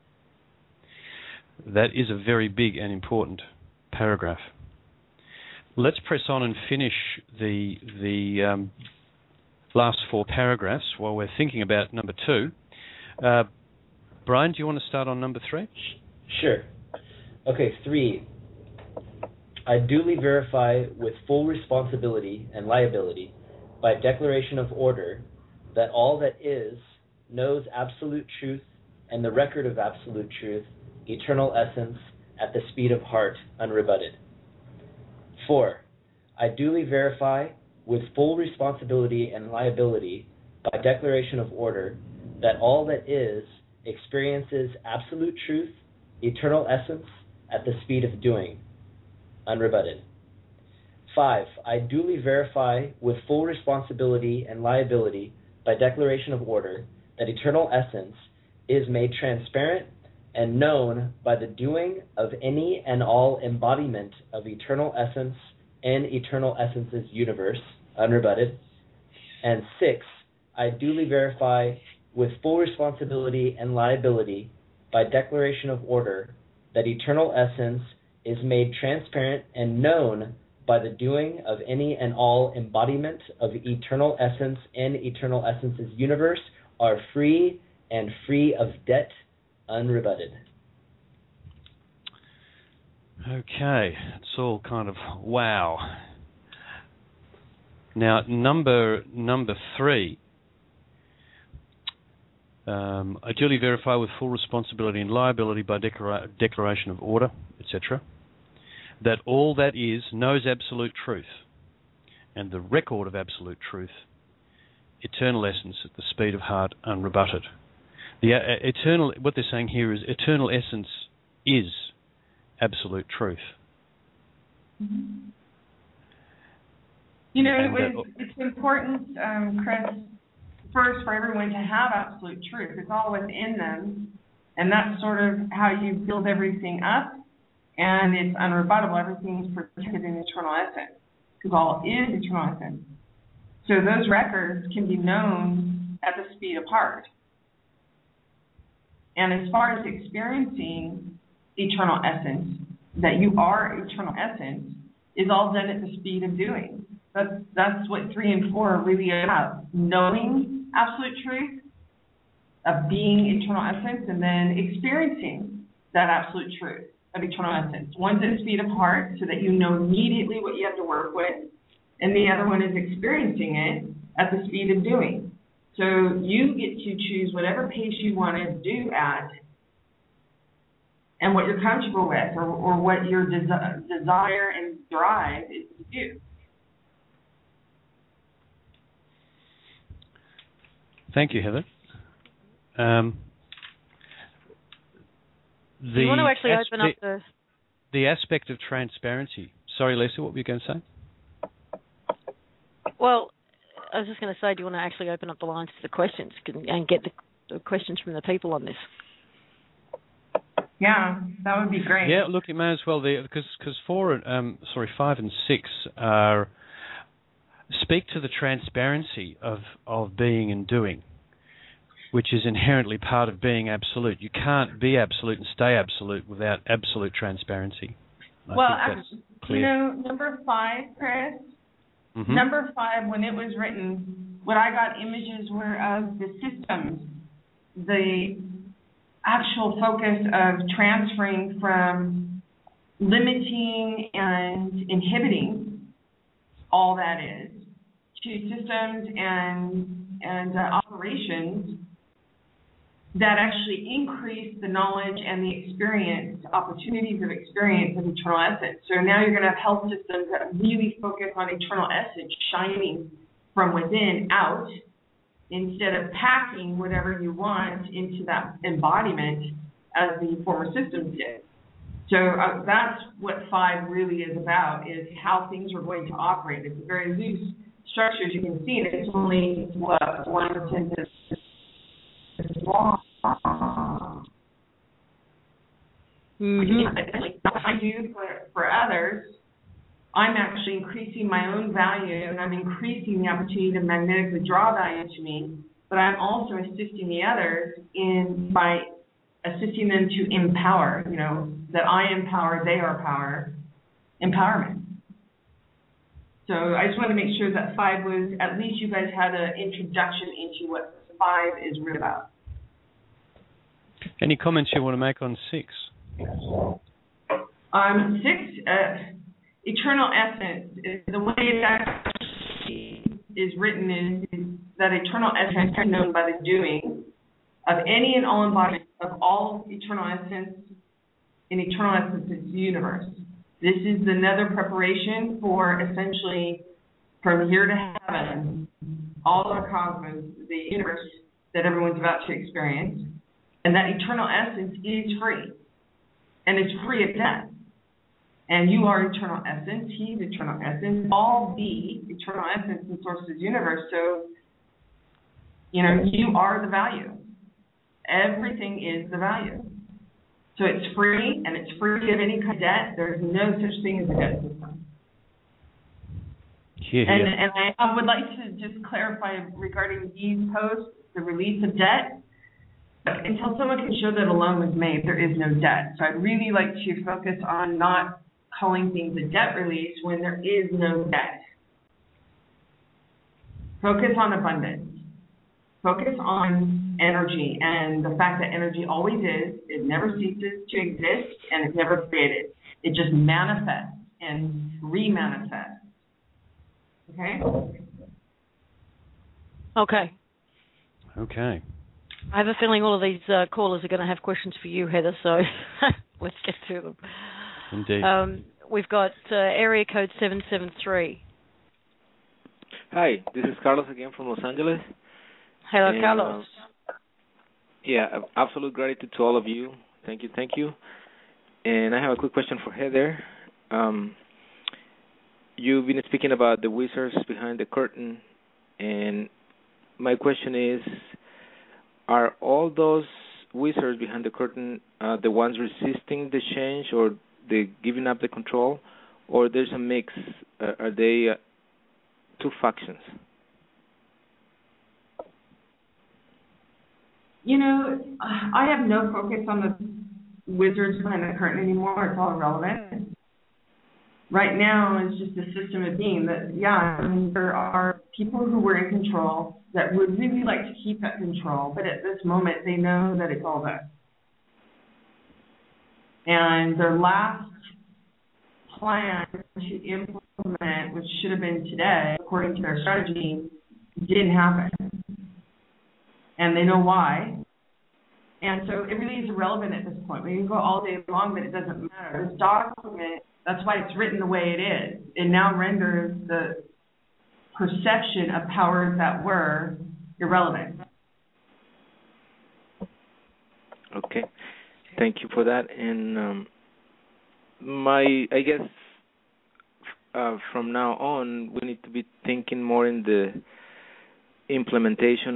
That is a very big and important paragraph. Let's press on and finish the last four paragraphs while we're thinking about number 2. Brian, do you want to start on number 3? Sure. Okay, 3. I duly verify with full responsibility and liability by declaration of order that all that is knows absolute truth and the record of absolute truth, eternal essence, at the speed of heart, unrebutted. 4. I duly verify with full responsibility and liability by declaration of order that all that is experiences absolute truth, eternal essence, at the speed of doing, unrebutted. 5. I duly verify with full responsibility and liability by declaration of order that eternal essence is made transparent and known by the doing of any and all embodiment of eternal essence and eternal essence's universe, unrebutted. And 6, I duly verify with full responsibility and liability by declaration of order that eternal essence is made transparent and known by the doing of any and all embodiment of eternal essence and eternal essence's universe are free and free of debt, unrebutted. Okay, it's all kind of wow. Now, number 3, I duly verify with full responsibility and liability by declaration of order, etc., that all that is knows absolute truth, and the record of absolute truth, eternal essence at the speed of heart, unrebutted. The eternal. What they're saying here is eternal essence is absolute truth. Mm-hmm. You know, it's important, Chris, first for everyone to have absolute truth. It's all within them, and that's sort of how you build everything up, and it's unrebuttable. Everything's protected in eternal essence, because all is eternal essence. So those records can be known at the speed apart. And as far as experiencing eternal essence, that you are eternal essence, is all done at the speed of doing. That's what 3 and 4 are really about. Knowing absolute truth, of being eternal essence, and then experiencing that absolute truth of eternal essence. One's at speed apart so that you know immediately what you have to work with, and the other one is experiencing it at the speed of doing. So you get to choose whatever pace you want to do at, and what you're comfortable with, or what your desire and drive is to do. Thank you, Heather. Do you want to actually open up the aspect of transparency? Sorry, Lisa, what were you going to say? Well, I was just going to say, do you want to actually open up the lines to the questions and get the questions from the people on this? Yeah, that would be great. Yeah, look, it may as well, because 5 and 6 are speak to the transparency of being and doing, which is inherently part of being absolute. You can't be absolute and stay absolute without absolute transparency. I think that's clear. You know, number 5, Chris, number 5, when it was written, what I got images were of the systems, the actual focus of transferring from limiting and inhibiting all that is to systems and operations that actually increase the knowledge and the experience, opportunities of experience of eternal essence. So now you're going to have health systems that really focus on eternal essence shining from within out, instead of packing whatever you want into that embodiment as the former systems did. So that's what 5 really is about, is how things are going to operate. It's a very loose structure, as you can see, and it's only, 1/10 long. I do for others, I'm actually increasing my own value, and I'm increasing the opportunity to magnetically draw value to me, but I'm also assisting the others by assisting them to empower, that I empower, they are power, empowerment. So I just want to make sure that 5 was, at least you guys had an introduction into what 5 is really about. Any comments you want to make on 6? 6, eternal essence. The way it actually is written is that eternal essence is known by the doing of any and all embodiment of all eternal essence in eternal essence's universe. This is another preparation for essentially from here to heaven, all of the cosmos, the universe that everyone's about to experience. And that eternal essence is free. And it's free of death. And you are eternal essence. He's eternal essence. All be eternal essence in Source's universe. So, you are the value. Everything is the value. So it's free, and it's free of any kind of debt. There's no such thing as a debt system. Yeah. And I would like to just clarify regarding these posts, the release of debt. Until someone can show that a loan was made, there is no debt. So I'd really like to focus on not calling things a debt release when there is no debt. Focus on abundance. Focus on energy and the fact that energy always is. It never ceases to exist, and it's never created. It just manifests and remanifests. Okay? Okay. I have a feeling all of these callers are going to have questions for you, Heather, so let's get to them. Indeed. We've got area code 773. Hi, this is Carlos again from Los Angeles. Hello, Carlos. Yeah, absolute gratitude to all of you. Thank you. And I have a quick question for Heather. You've been speaking about the wizards behind the curtain, and my question is, are all those wizards behind the curtain the ones resisting the change or the giving up the control, or there's a mix? Are they two factions? I have no focus on the wizards behind the curtain anymore. It's all irrelevant. Right now, it's just a system of being that, there are people who were in control that would really like to keep that control, but at this moment, they know that it's all there. And their last plan to implement, which should have been today, according to their strategy, didn't happen. And they know why. And so it really is irrelevant at this point. We can go all day long, but it doesn't matter. This document, that's why it's written the way it is. It now renders the perception of powers that were irrelevant. Okay. Thank you for that. And I guess from now on, we need to be thinking more in the implementation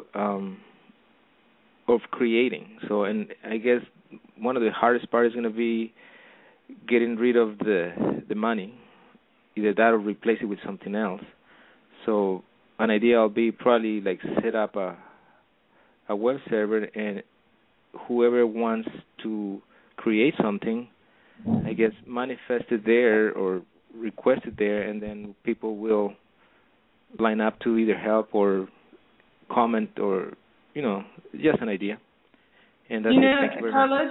of creating. So, and I guess one of the hardest part is going to be getting rid of the money, either that or replace it with something else. So an idea will be probably like set up a web server, and whoever wants to create something, I guess, manifest it there or request it there, and then people will line up to either help or comment or, just an idea. And that's it. Carlos,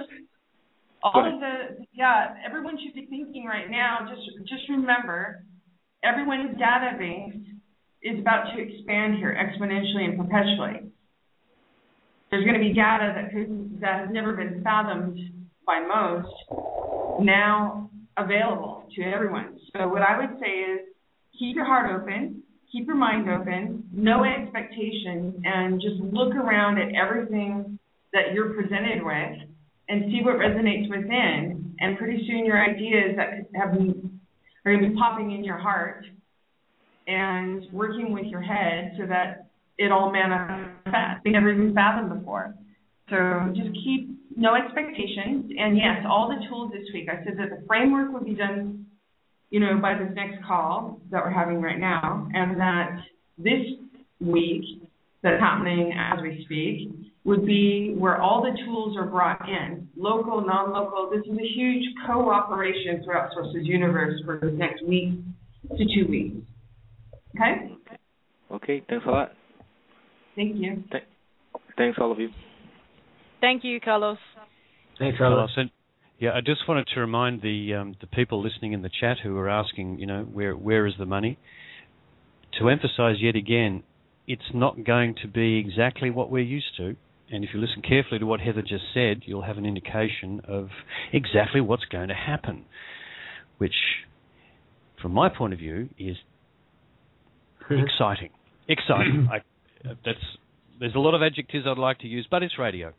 everyone should be thinking right now, just remember, everyone's database is about to expand here exponentially and perpetually. There's going to be data that has never been fathomed by most now available to everyone. So what I would say is keep your heart open, keep your mind open, no expectations, and just look around at everything that you're presented with and see what resonates within. And pretty soon your ideas that are going to be popping in your heart and working with your head so that it all manifests. We never even fathomed before. So just keep no expectations. And yes, all the tools this week, I said that the framework would be done, by this next call that we're having right now, and that this week that's happening as we speak would be where all the tools are brought in, local, non-local. This is a huge cooperation throughout Sources Universe for the next week to 2 weeks. Okay? Okay, thanks a lot. Thank you. Thanks, all of you. Thank you, Carlos. Thanks, Carlos. Yeah, I just wanted to remind the people listening in the chat who are asking, where is the money? To emphasize yet again, it's not going to be exactly what we're used to. And if you listen carefully to what Heather just said, you'll have an indication of exactly what's going to happen, which, from my point of view, is exciting. Exciting. There's a lot of adjectives I'd like to use, but it's radio.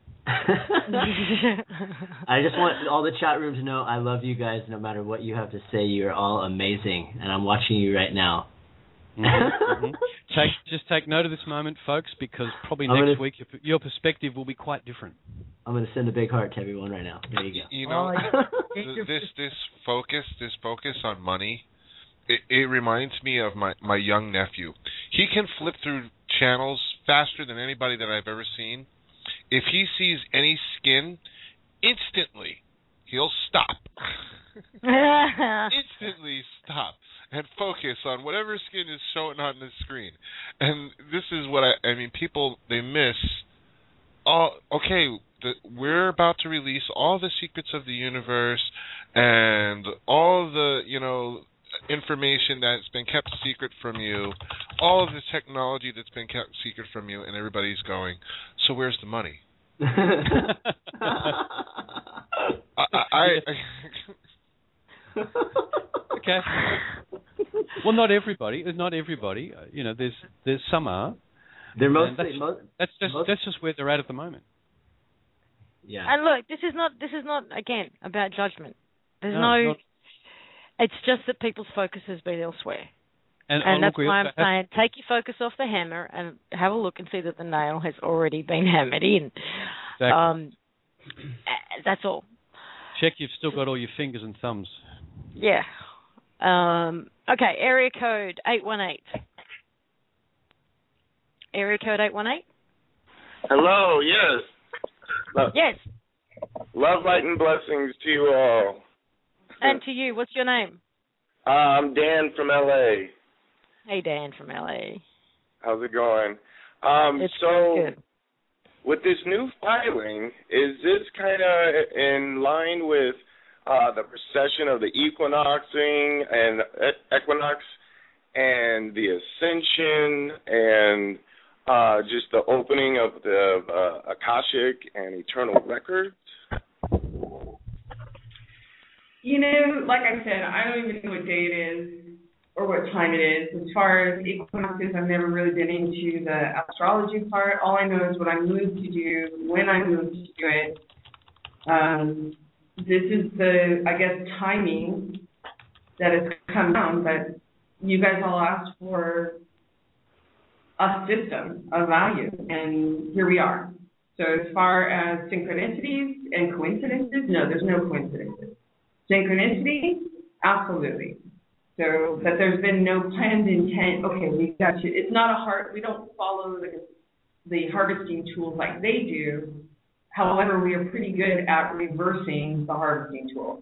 I just want all the chat room to know I love you guys. No matter what you have to say, you're all amazing, and I'm watching you right now. Mm-hmm. Just take note of this moment, folks, because probably next week your perspective will be quite different. I'm going to send a big heart to everyone right now. There you go. This focus on money, it reminds me of my young nephew. He can flip through channels faster than anybody that I've ever seen. If he sees any skin, instantly he'll stop. Instantly stop and focus on whatever skin is showing on the screen. And this is what I mean, people, they miss. We're about to release all the secrets of the universe and all the, information that's been kept secret from you, all of the technology that's been kept secret from you, and everybody's going, so where's the money? Okay. Well, not everybody. There's some are. They're mostly. That's just where they're at the moment. Yeah. And look, this is not again about judgment. There's No. It's just that people's focus has been elsewhere. And that's look, why I'm saying take your focus off the hammer and have a look and see that the nail has already been hammered in. Exactly. That's all. Check you've still got all your fingers and thumbs. Yeah. Okay, area code 818. Area code 818? Hello, yes. Yes. Love, light, and blessings to you all. And to you. What's your name? I'm Dan from LA. Hey, Dan from LA. How's it going? It's so, good. With this new filing, is this kind of in line with the precession of the equinoxing and equinox and the ascension and just the opening of the Akashic and eternal records? You know, like I said, I don't even know what day it is or what time it is. As far as equinoxes, I've never really been into the astrology part. All I know is what I'm moved to do, when I'm moved to do it. This is the, I guess, timing that has come down, but you guys all asked for a system of value, and here we are. So as far as synchronicities and coincidences, no, there's no coincidences. Synchronicity, absolutely. So, but there's been no planned intent. Okay, we got you. It's not we don't follow the harvesting tools like they do. However, we are pretty good at reversing the harvesting tools.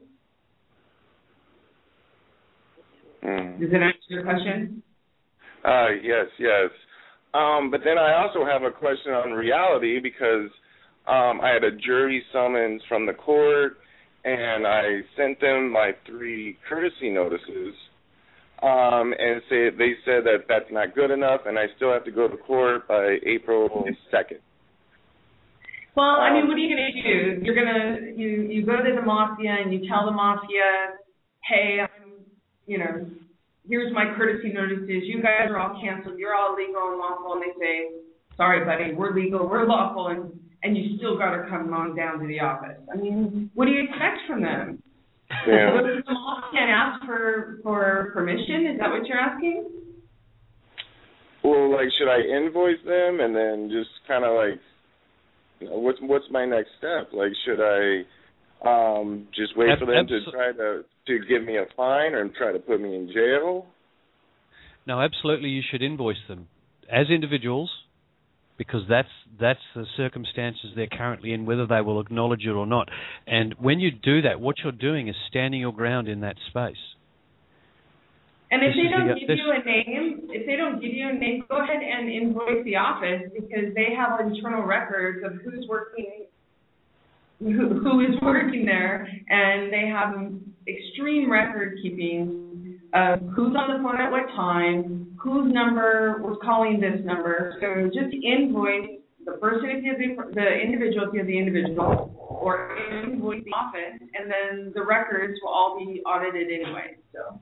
Does that answer your question? Yes. But then I also have a question on reality because I had a jury summons from the court, and I sent them my 3 courtesy notices, and they said that that's not good enough, and I still have to go to court by April 2nd. Well, I mean, what are you going to do? You're going to you go to the mafia and you tell the mafia, hey, here's my courtesy notices. You guys are all canceled. You're all legal and lawful. And they say, sorry, buddy, we're legal, we're lawful, and you still got to come on down to the office. I mean, what do you expect from them? Yeah. Go to the mafia and ask for permission? Is that what you're asking? Well, like, should I invoice them and then just kind of like, what's my next step? Like, should I just wait for them to try to give me a fine or try to put me in jail? No, absolutely you should invoice them as individuals because that's the circumstances they're currently in, whether they will acknowledge it or not. And when you do that, what you're doing is standing your ground in that space. And if they don't give you a name, go ahead and invoice the office because they have internal records of who's working, who is working there, and they have extreme record keeping of who's on the phone at what time, whose number was calling this number. So just invoice the person if you have the individual if you have the individual, or invoice the office, and then the records will all be audited anyway. So.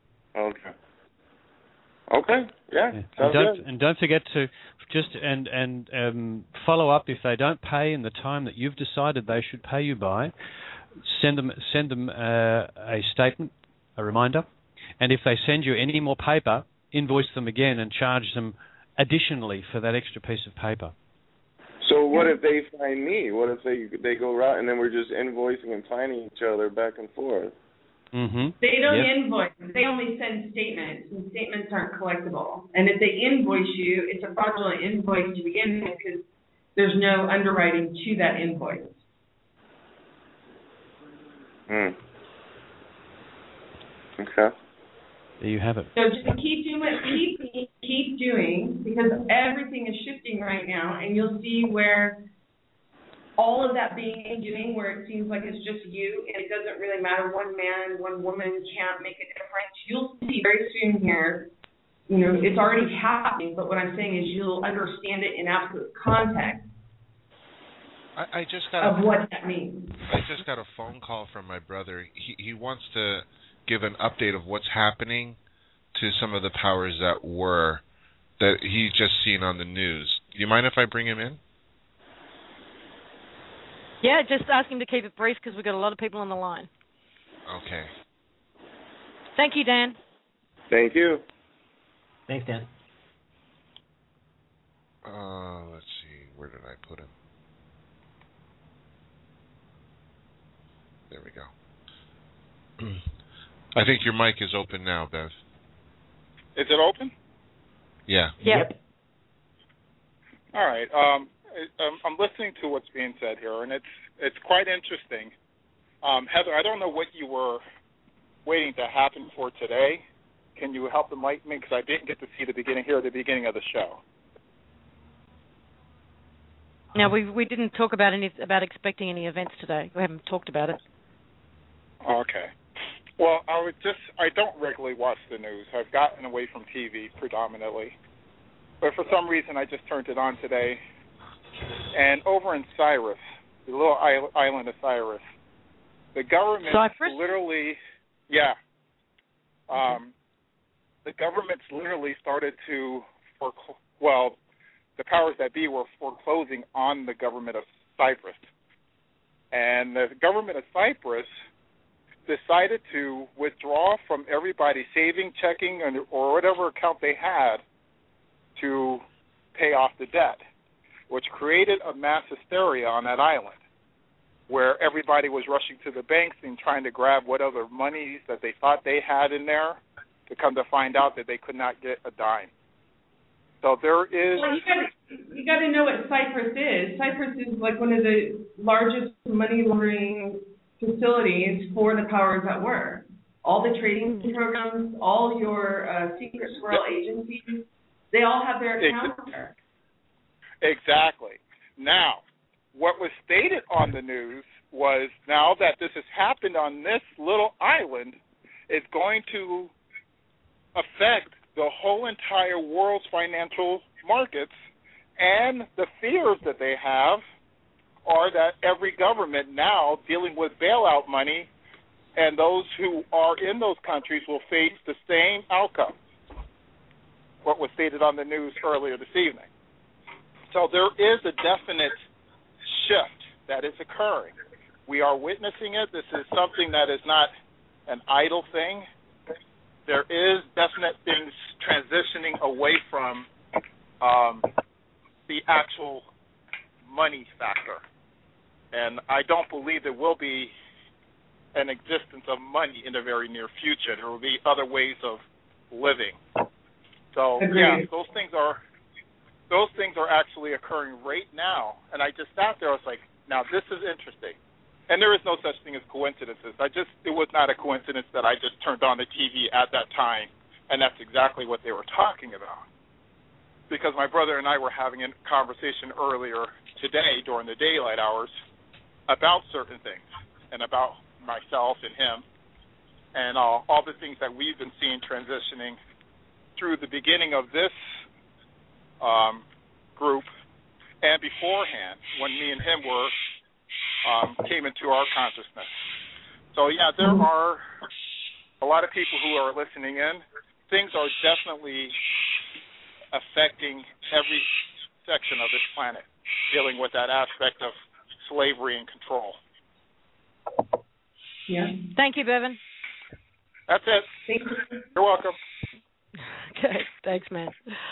Okay. Yeah. And don't forget to just follow up if they don't pay in the time that you've decided they should pay you by. Send them a statement, a reminder, and if they send you any more paper, invoice them again and charge them additionally for that extra piece of paper. So what if they fine me? What if they go right and then we're just invoicing and fining each other back and forth? Mm-hmm. They don't invoice. They only send statements, and statements aren't collectible. And if they invoice you, it's a fraudulent invoice to begin with because there's no underwriting to that invoice. Okay. There you have it. So just keep doing, because everything is shifting right now, and you'll see where all of that being and doing, where it seems like it's just you and it doesn't really matter, one man, one woman can't make a difference. You'll see very soon here, it's already happening, but what I'm saying is you'll understand it in absolute context of what that means. I just got a phone call from my brother. He wants to give an update of what's happening to some of the powers that he's just seen on the news. Do you mind if I bring him in? Yeah, just ask him to keep it brief because we've got a lot of people on the line. Okay. Thank you, Dan. Thank you. Thanks, Dan. Let's see. Where did I put him? There we go. I think your mic is open now, Bev. Is it open? Yeah. Yep. All right. I'm listening to what's being said here, and it's quite interesting. Heather, I don't know what you were waiting to happen for today. Can you help enlighten me? Because I didn't get to see the beginning of the show. No, we didn't talk about expecting any events today. We haven't talked about it. Okay. Well, I don't regularly watch the news. I've gotten away from TV predominantly. But for some reason, I just turned it on today. And over in Cyprus, the little island of Cyprus, the government literally, the government's literally started to, the powers that be were foreclosing on the government of Cyprus. And the government of Cyprus decided to withdraw from everybody's saving, checking, or whatever account they had to pay off the debt, which created a mass hysteria on that island where everybody was rushing to the banks and trying to grab whatever monies that they thought they had in there, to come to find out that they could not get a dime. So there is... Well, you got to know what Cyprus is. Cyprus is like one of the largest money laundering facilities for the powers that were. All the trading programs, all your secret squirrel agencies, they all have their accounts there. Exactly. Now, what was stated on the news was, now that this has happened on this little island, it's going to affect the whole entire world's financial markets, and the fears that they have are that every government now dealing with bailout money, and those who are in those countries will face the same outcome, what was stated on the news earlier this evening. So there is a definite shift that is occurring. We are witnessing it. This is something that is not an idle thing. There is definite things transitioning away from the actual money factor. And I don't believe there will be an existence of money in the very near future. There will be other ways of living. So, yeah, those things are actually occurring right now. And I just sat there, I was like, now this is interesting. And there is no such thing as coincidences. It was not a coincidence that I just turned on the TV at that time, and that's exactly what they were talking about. Because my brother and I were having a conversation earlier today during the daylight hours about certain things, and about myself and him, and all the things that we've been seeing transitioning through the beginning of this group, and beforehand, when me and him came into our consciousness. So, yeah, there are a lot of people who are listening in. Things are definitely affecting every section of this planet, dealing with that aspect of slavery and control. Yeah. Thank you, Bevan. That's it. Thank you. You're welcome. Okay, thanks, man.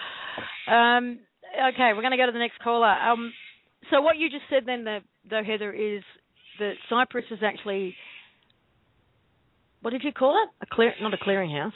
Okay, we're going to go to the next caller. So what you just said then, though, Heather, is that Cyprus is actually, what did you call it? Not a clearinghouse.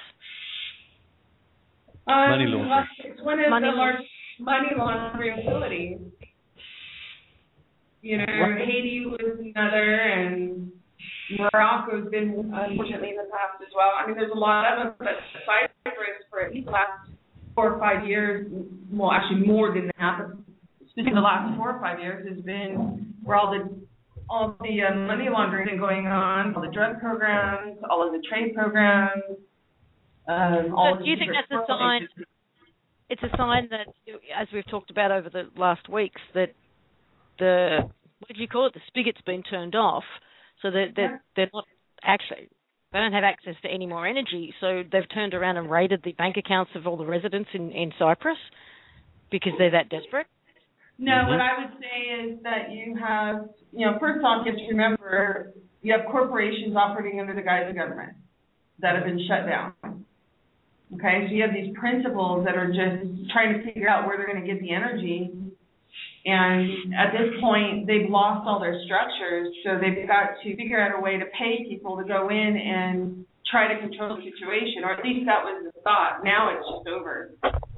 Money laundering. It's one of the largest money laundering facilities. You know, Haiti was another, and Morocco's been, unfortunately, in the past as well. I mean, there's a lot of them, but Cyprus, for at least the last 4 or 5 years, well, actually more than that, in the last 4 or 5 years, has been where all the money laundering is going on, all the drug programs, all of the trade programs. So do you think that's a sign? It's a sign that, as we've talked about over the last weeks, that what did you call it? The spigot's been turned off, so that they're not actually. They don't have access to any more energy, so they've turned around and raided the bank accounts of all the residents in Cyprus because they're that desperate. No, what I would say is that you have, first off, you have to remember you have corporations operating under the guise of government that have been shut down. Okay, so you have these principals that are just trying to figure out where they're going to get the energy. And at this point, they've lost all their structures, so they've got to figure out a way to pay people to go in and try to control the situation, or at least that was the thought. Now it's just over.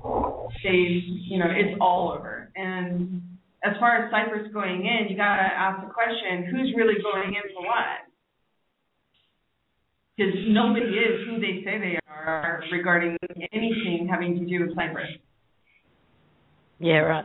It's all over. And as far as Cyprus going in, you got to ask the question, who's really going in for what? Because nobody is who they say they are regarding anything having to do with Cyprus. Yeah, right.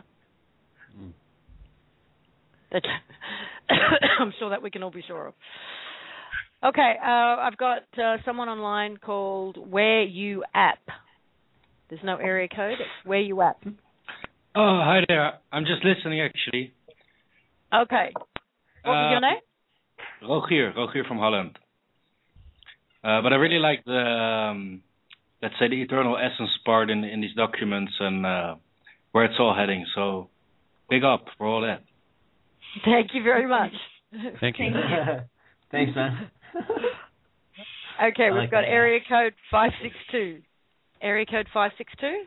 I'm sure that we can all be sure of. Okay, I've got someone online called Where You App. There's no area code. It's Where You App. Oh, hi there. I'm just listening, actually. Okay. What was your name? Rogier from Holland. But I really like the, let's say, the eternal essence part in these documents and where it's all heading. So, big up for all that. Thank you very much. Thank you. Thanks, man. Okay, we've got area code 562. Area code 562?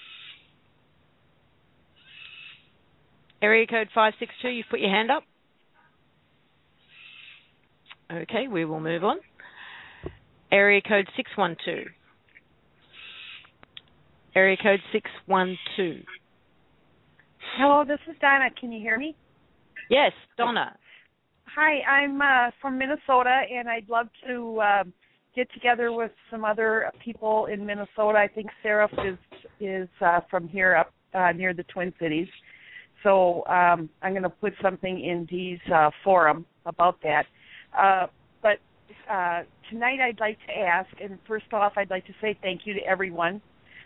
Area code 562, you've put your hand up. Okay, we will move on. Area code 612. Area code 612. Hello, this is Donna. Can you hear me? Yes, Donna. Hi, I'm from Minnesota, and I'd love to get together with some other people in Minnesota. I think Seraph is from here up near the Twin Cities. So I'm going to put something in Dee's forum about that. But tonight I'd like to ask, and first off, I'd like to say thank you to everyone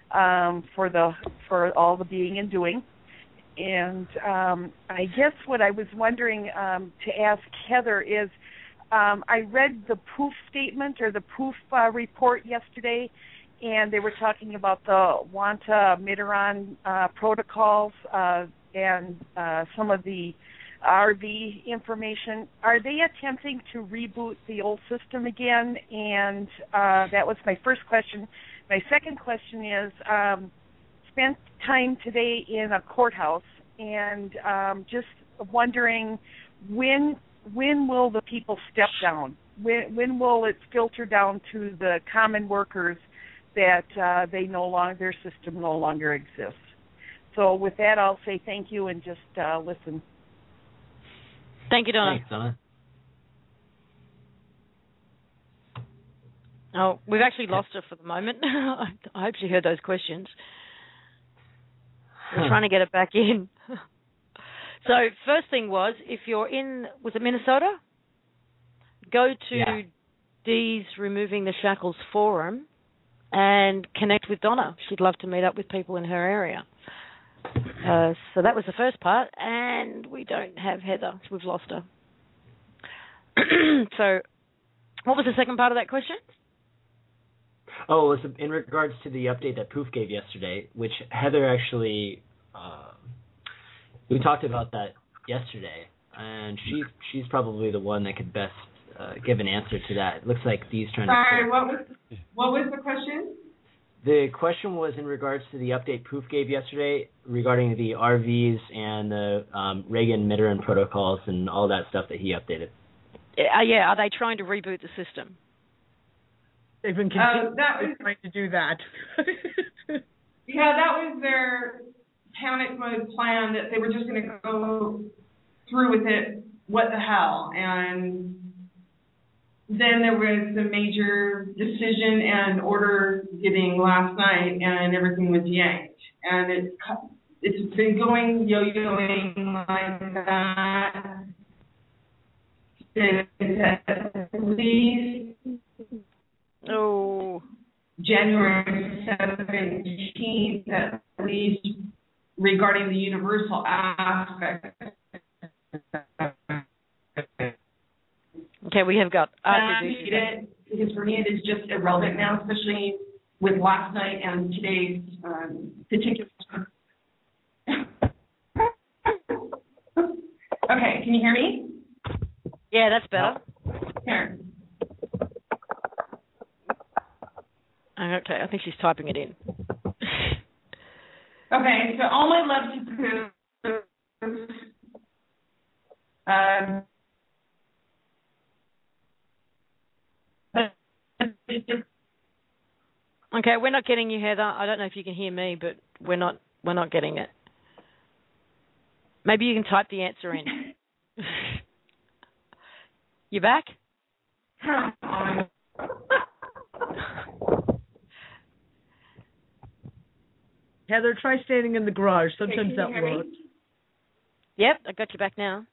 for all the being and doing. And I guess what I was wondering to ask Heather is, I read the POOF statement or the POOF report yesterday, and they were talking about the Wanta Mitterrand protocols and some of the RV information. Are they attempting to reboot the old system again? And that was my first question. My second question is, spent time today in a courthouse, and just wondering when will the people step down? When will it filter down to the common workers that their system no longer exists? So with that, I'll say thank you and just listen. Thank you, Donna. Thanks, Donna. Oh, we've actually lost her for the moment. I hope she heard those questions. We're trying to get it back in. So first thing was, if you're was it Minnesota? Go to Dee's Removing the Shackles forum and connect with Donna. She'd love to meet up with people in her area. So that was the first part, and we don't have Heather. We've lost her. So what was the second part of that question? Oh, it was in regards to the update that POOF gave yesterday, which Heather actually, we talked about that yesterday, and she's probably the one that could best give an answer to that. It looks like Dee's trying to... Sorry, what was the question? The question was in regards to the update POOF gave yesterday regarding the RVs and the Reagan-Mitterrand protocols and all that stuff that he updated. Yeah, are they trying to reboot the system? They've been trying to do that. Yeah, that was their panic mode plan, that they were just going to go through with it, what the hell. And then there was the major decision and order giving last night, and everything was yanked. And it's been going yo-yoing like that at least January 17th, at least, regarding the universal aspect. Okay, we have got... because for me it is just irrelevant now, especially with last night and today's particular... Okay, can you hear me? Yeah, that's better. Here. Okay, I think she's typing it in. Okay, so all my love to Poof. Okay, we're not getting you, Heather. I don't know if you can hear me, but we're not getting it. Maybe you can type the answer in. You back? Heather, try standing in the garage. Sometimes that works. Yep, I got you back now.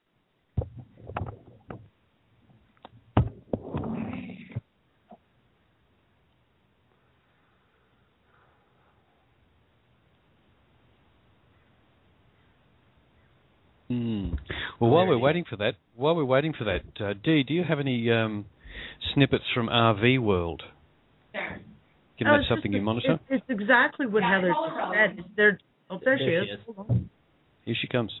Well, while we're waiting for that, Dee, do you have any snippets from RV World? There. Given that's something you monitor? It's exactly what Heather said. There she is. Here she comes.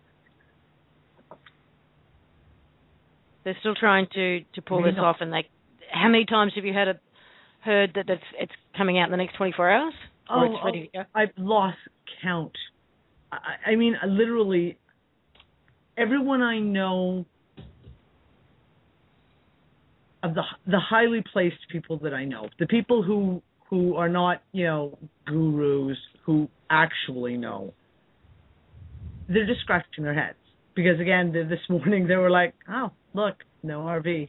They're still trying to pull this off, and how many times have you heard that it's coming out in the next 24 hours? Or it's ready to go? I've lost count. I mean, literally, everyone I know of the highly placed people that I know, the people who are not, gurus, who actually know, they're just scratching their heads. Because, again, this morning they were like, oh, look, no RV.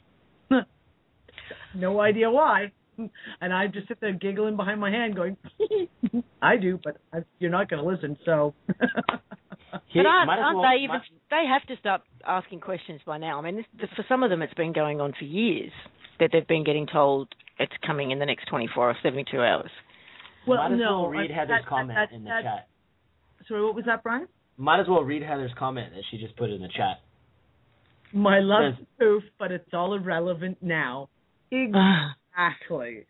No idea why. And I just sit there giggling behind my hand going, I do, but you're not going to listen, so. But they have to start asking questions by now. I mean, for some of them it's been going on for years that they've been getting told it's coming in the next 24 or 72 hours. Well, might as well read Heather's comment in the chat. Sorry, what was that, Brian? Might as well read Heather's comment that she just put in the chat. My love is Poof, but it's all irrelevant now. Exactly.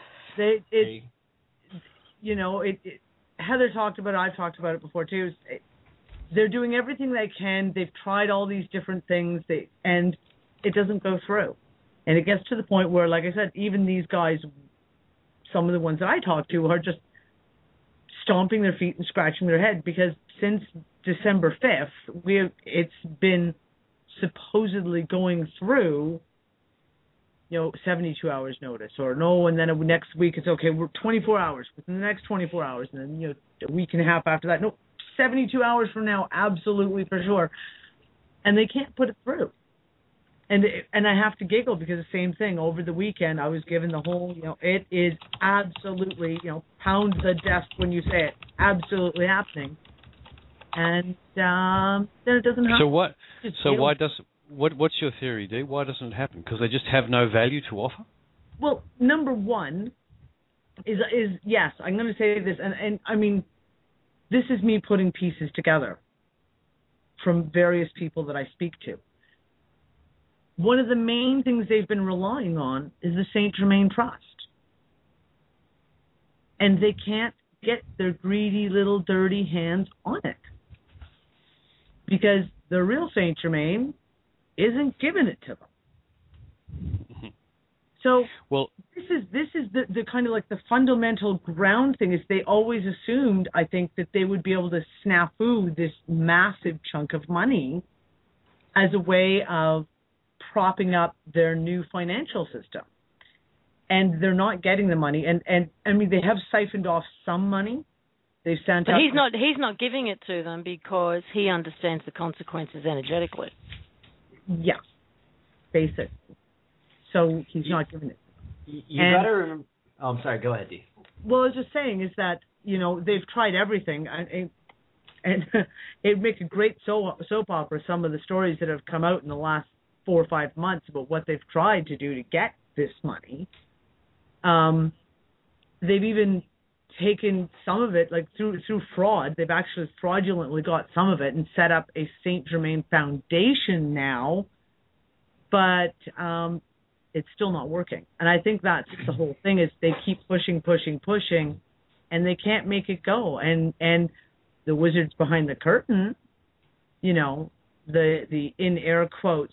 Heather talked about it, I've talked about it before too. They're doing everything they can. They've tried all these different things, and it doesn't go through. And it gets to the point where, like I said, even these guys, some of the ones that I talk to, are just stomping their feet and scratching their head, because since December 5th, it's been supposedly going through, 72 hours notice, or no, and then next week it's okay, we're 24 hours, within the next 24 hours, and then, a week and a half after that, no, 72 hours from now, absolutely for sure. And they can't put it through. And I have to giggle because the same thing, over the weekend, I was given the whole, it is absolutely, pound the desk when you say it, absolutely happening. And then it doesn't happen. What's your theory, Dee? Why doesn't it happen? Because they just have no value to offer? Well, number one is yes, I'm going to say this, and I mean, this is me putting pieces together from various people that I speak to. One of the main things they've been relying on is the St. Germain Trust. And they can't get their greedy little dirty hands on it. Because the real St. Germain isn't giving it to them. So this is the kind of like the fundamental ground thing, is they always assumed, I think, that they would be able to snafu this massive chunk of money as a way of propping up their new financial system. And they're not getting the money. And I mean, they have siphoned off some money. They've sent but he's not giving it to them because he understands the consequences energetically. Yeah, basically. So he's not giving it. You got to remember. Oh, I'm sorry. Go ahead, Dee. Well, I was just saying is that, they've tried everything. And it'd make a great soap opera, some of the stories that have come out in the last 4 or 5 months about what they've tried to do to get this money. They've even taken some of it, like through fraud. They've actually fraudulently got some of it and set up a St. Germain Foundation now, but it's still not working. And I think that's the whole thing, is they keep pushing, and they can't make it go. And the wizards behind the curtain, the in air quotes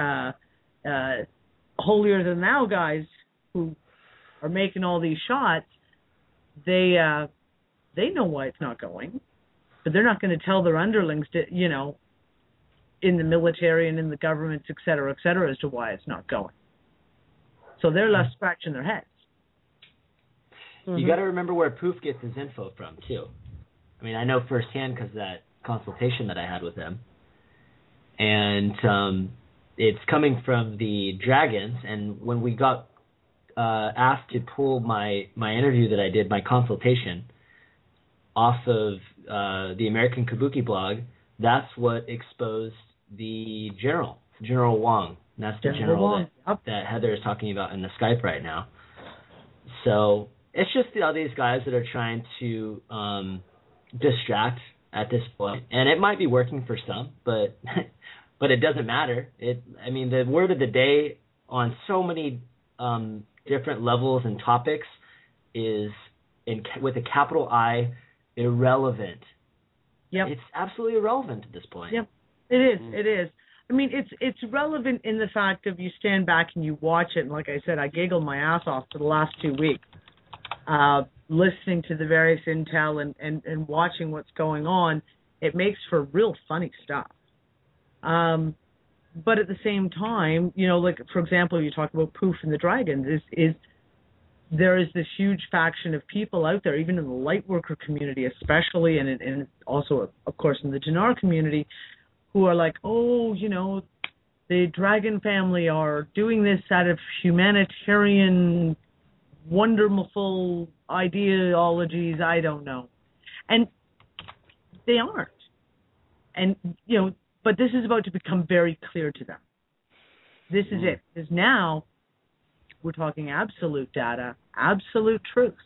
holier than thou guys who are making all these shots, they know why it's not going, but they're not going to tell their underlings to, you know, in the military and in the governments, et cetera, as to why it's not going. So they're left scratching their heads. You got to remember where Poof gets his info from, too. I mean, I know firsthand because of that consultation that I had with him. And it's coming from the Dragons. And when we got asked to pull my interview that I did, my consultation, off of the American Kabuki blog, that's what exposed the General Wong. And that's the general that Heather is talking about in the Skype right now. So it's just all these guys that are trying to distract at this point. And it might be working for some, but but it doesn't matter. I mean, the word of the day on so many different levels and topics is, with a capital I, irrelevant. Yep. It's absolutely irrelevant at this point. Yep. It is. It is. I mean, it's relevant in the fact of you stand back and you watch it, and like I said, I giggled my ass off for the last 2 weeks, listening to the various intel and watching what's going on. It makes for real funny stuff. But at the same time, you know, like, for example, you talk about Poof and the Dragons, there is this huge faction of people out there, even in the light worker community especially, and also, of course, in the Jannar community, who are like, oh, you know, the Dragon family are doing this out of humanitarian, wonderful ideologies, I don't know. And they aren't. And, you know, but this is about to become very clear to them. This is it. Because now we're talking absolute data, absolute truth.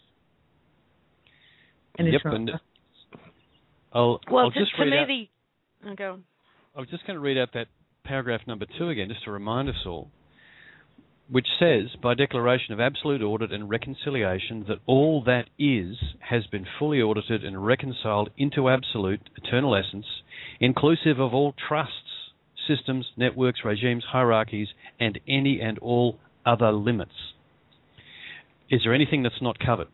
And it's I'll just read out. Go. I was just going to read out that paragraph number 2 again, just to remind us all, which says, by declaration of absolute audit and reconciliation, that all that is has been fully audited and reconciled into absolute, eternal essence, inclusive of all trusts, systems, networks, regimes, hierarchies, and any and all other limits. Is there anything that's not covered?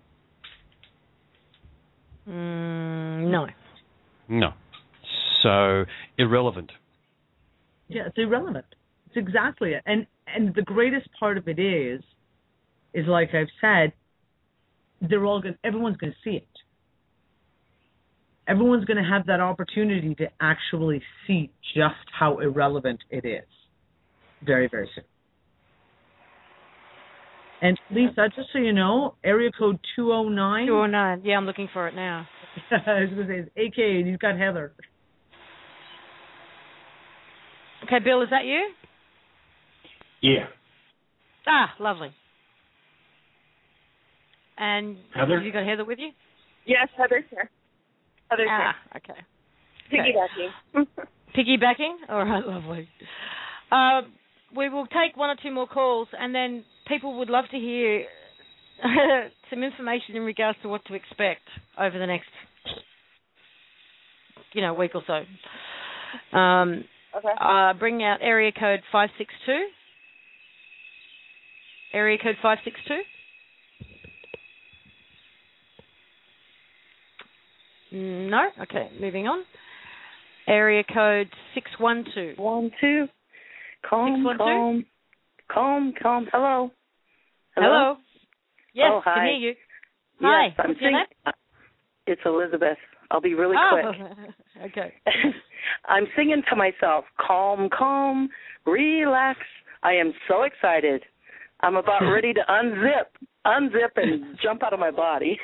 No. No. So, irrelevant. Yeah, it's irrelevant. It's exactly it. And the greatest part of it is like I've said, everyone's going to see it. Everyone's going to have that opportunity to actually see just how irrelevant it is. Very, very soon. And Lisa, just so you know, area code 209. 209. Yeah, I'm looking for it now. I was going to say, it's AK, and he's got Heather. Okay, Bill, is that you? Yeah. Ah, lovely. And Heather? Have you got Heather with you? Yes, Heather's here. Heather's here. Okay. Piggybacking. Piggybacking? All right, lovely. We will take 1 or 2 more calls, and then people would love to hear some information in regards to what to expect over the next, week or so. Okay. Bring out area code 562. Area code 562. No? Okay, moving on. Area code 612. 12. Calm. Hello. Hello. Yes, oh, hi. can hear you. Hi. Yes, What's your name? It's Elizabeth. I'll be really quick. Okay. I'm singing to myself, calm, relax. I am so excited. I'm about ready to unzip and jump out of my body.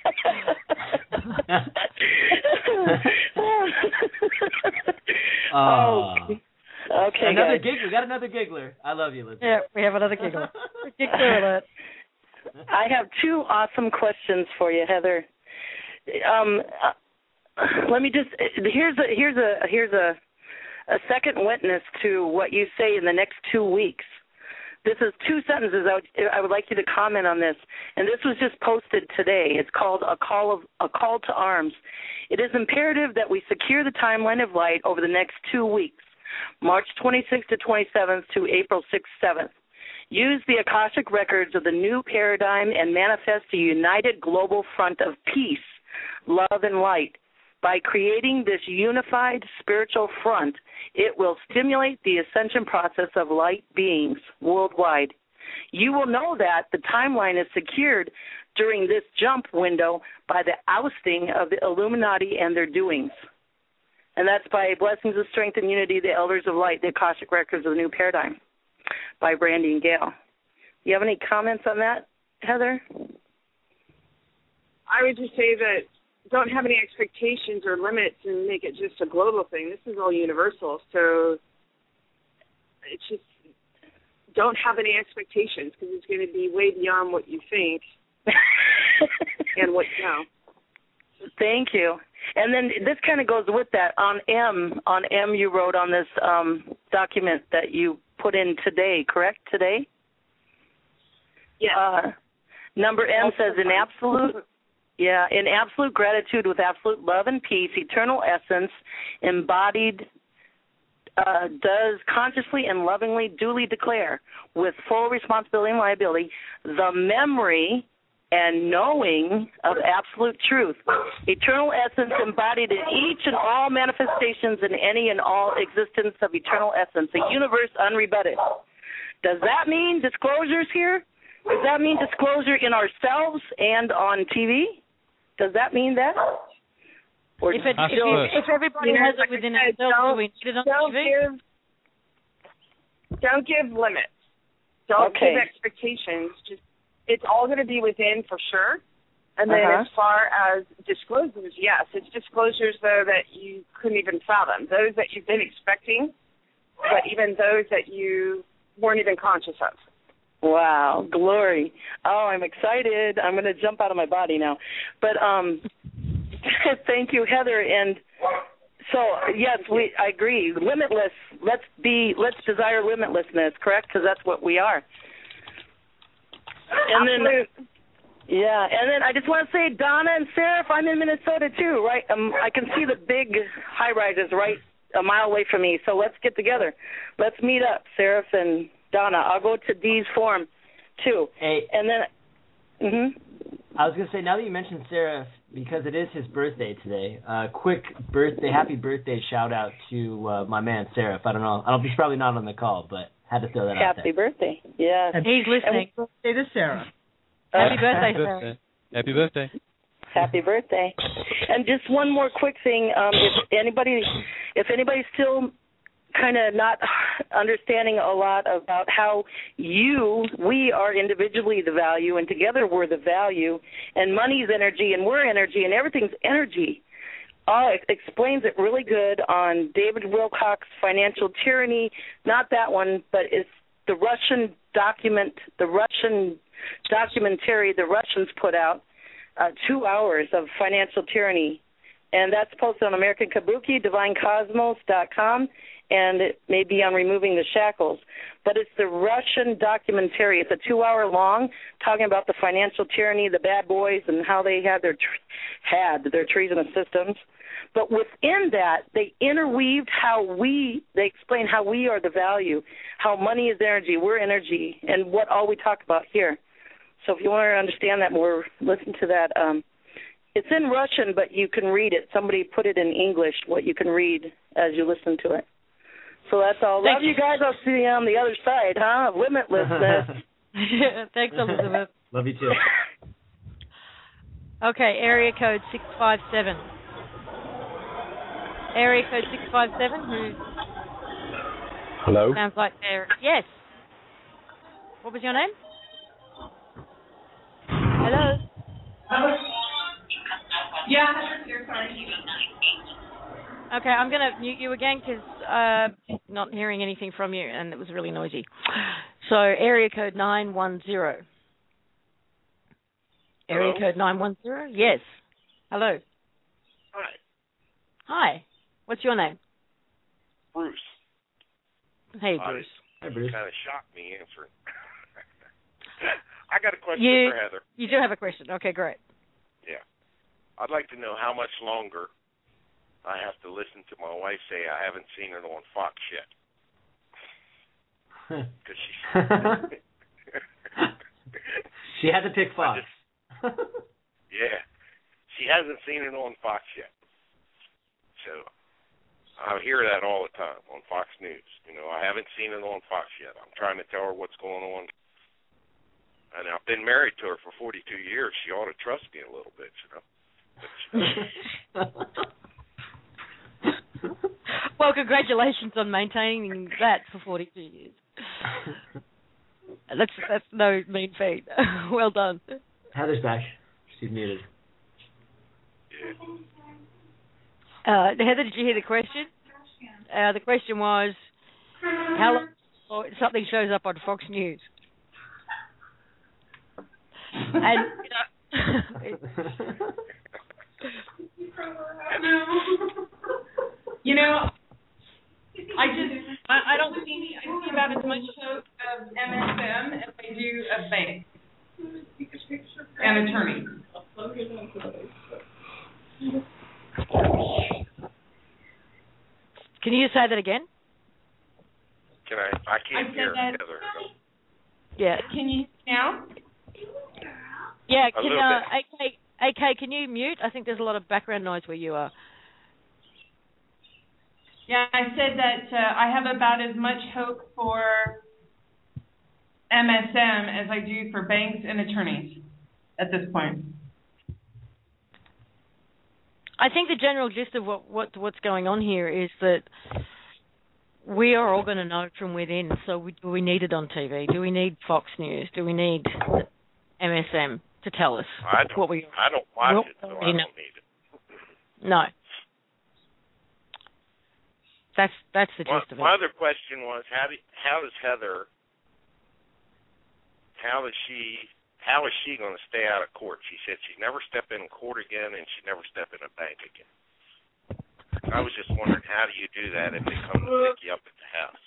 Okay, another guys. We got another giggler. I love you, Elizabeth. Yeah, we have another giggler. Giggler alert. I have 2 awesome questions for you, Heather. Let me just here's a second witness to what you say in the next 2 weeks. This is 2 sentences. I would like you to comment on this. And this was just posted today. It's called a call to arms. It is imperative that we secure the timeline of light over the next 2 weeks. March 26th to 27th to April 6th, 7th. Use the Akashic records of the new paradigm and manifest a united global front of peace, love, and light. By creating this unified spiritual front, it will stimulate the ascension process of light beings worldwide. You will know that the timeline is secured during this jump window by the ousting of the Illuminati and their doings. And that's by Blessings of Strength and Unity, the Elders of Light, the Akashic Records of the New Paradigm, by Brandy and Gail. Do you have any comments on that, Heather? I would just say that don't have any expectations or limits and make it just a global thing. This is all universal, so it's just don't have any expectations because it's going to be way beyond what you think and what you know. Thank you. And then this kind of goes with that. On M, you wrote on this document that you put in today, correct? Today? Yeah. Number M says in absolute gratitude with absolute love and peace, eternal essence embodied does consciously and lovingly duly declare with full responsibility and liability the memory and knowing of absolute truth, eternal essence embodied in each and all manifestations in any and all existence of eternal essence, a universe unrebutted. Does that mean disclosures here? Does that mean disclosure in ourselves and on TV? Does that mean that? Or if everybody has it within themselves, do we need it on TV? Don't give limits. Don't give expectations. Just it's all going to be within for sure. And then as far as disclosures, yes, it's disclosures, though, that you couldn't even fathom. Those that you've been expecting, but even those that you weren't even conscious of. Wow, glory. Oh, I'm excited. I'm going to jump out of my body now. But thank you, Heather. And so, yes, I agree. Limitless. Let's desire limitlessness, correct? Because that's what we are. And then, and then I just want to say, Donna and Seraph, I'm in Minnesota too, right? I can see the big high rises right a mile away from me. So let's get together. Let's meet up, Seraph and Donna. I'll go to Dee's forum too. Hey, and then, I was gonna say, now that you mentioned Seraph, because it is his birthday today, quick happy birthday shout out to my man Seraph. I don't know, he's probably not on the call, but had to throw that out there. Happy birthday! Yeah, he's listening. Happy birthday to Sarah. Happy birthday, Sarah. Happy birthday. Happy birthday. And just one more quick thing. If anybody's still kind of not understanding a lot about how we are individually the value, and together we're the value, and money's energy, and we're energy, and everything's energy. It explains it really good on David Wilcock's Financial Tyranny. Not that one, but it's the Russian documentary the Russians put out, 2 hours of financial tyranny. And that's posted on American Kabuki, DivineCosmos.com, and it may be on Removing the Shackles. But it's the Russian documentary. It's a 2 hour long, talking about the financial tyranny, the bad boys, and how they had their treasonous systems. But within that, they interweaved they explain how we are the value, how money is energy, we're energy, and what all we talk about here. So if you want to understand that more, listen to that. It's in Russian, but you can read it. Somebody put it in English, what you can read as you listen to it. So that's all. Love you guys. I'll see you on the other side, huh? Limitlessness. Thanks, Elizabeth. Love you too. Okay, area code 657. Area code 657, who? Hello? Sounds like they're... Yes. What was your name? Hello? Yeah, you're sorry. Okay, I'm going to mute you again because not hearing anything from you, and it was really noisy. So, area code 910. Area code 910? Yes. Hello. Hi. Hi. What's your name? Bruce. Hey, Bruce. Hi, Bruce. Kind of shocked me answering. I got a question for Heather. You do have a question. Okay, great. Yeah. I'd like to know how much longer I have to listen to my wife say I haven't seen it on Fox yet. Cause she had to pick Fox. Yeah. She hasn't seen it on Fox yet. So I hear that all the time on Fox News. I haven't seen it on Fox yet. I'm trying to tell her what's going on. And I've been married to her for 42 years. She ought to trust me a little bit, Well, congratulations on maintaining that for 42 years. That's no mean feat. Well done. Heather's back. She's muted. Heather, did you hear the question? The question was, how long before something shows up on Fox News? And I don't see about as much hope of MSM as I do of banks and attorneys. Can you say that again? Can I can't hear Heather. Yeah. Can you now? Yeah. A little bit. AK, can you mute? I think there's a lot of background noise where you are. Yeah, I said that I have about as much hope for MSM as I do for banks and attorneys at this point. I think the general gist of what's going on here is that we are all going to know from within. So do we need it on TV? Do we need Fox News? Do we need MSM to tell us what we? I don't watch it, so I don't need it. No. That's the gist of it. My other question was, how is she going to stay out of court? She said she'd never step in court again, and she'd never step in a bank again. I was just wondering, how do you do that if they come to pick you up at the house?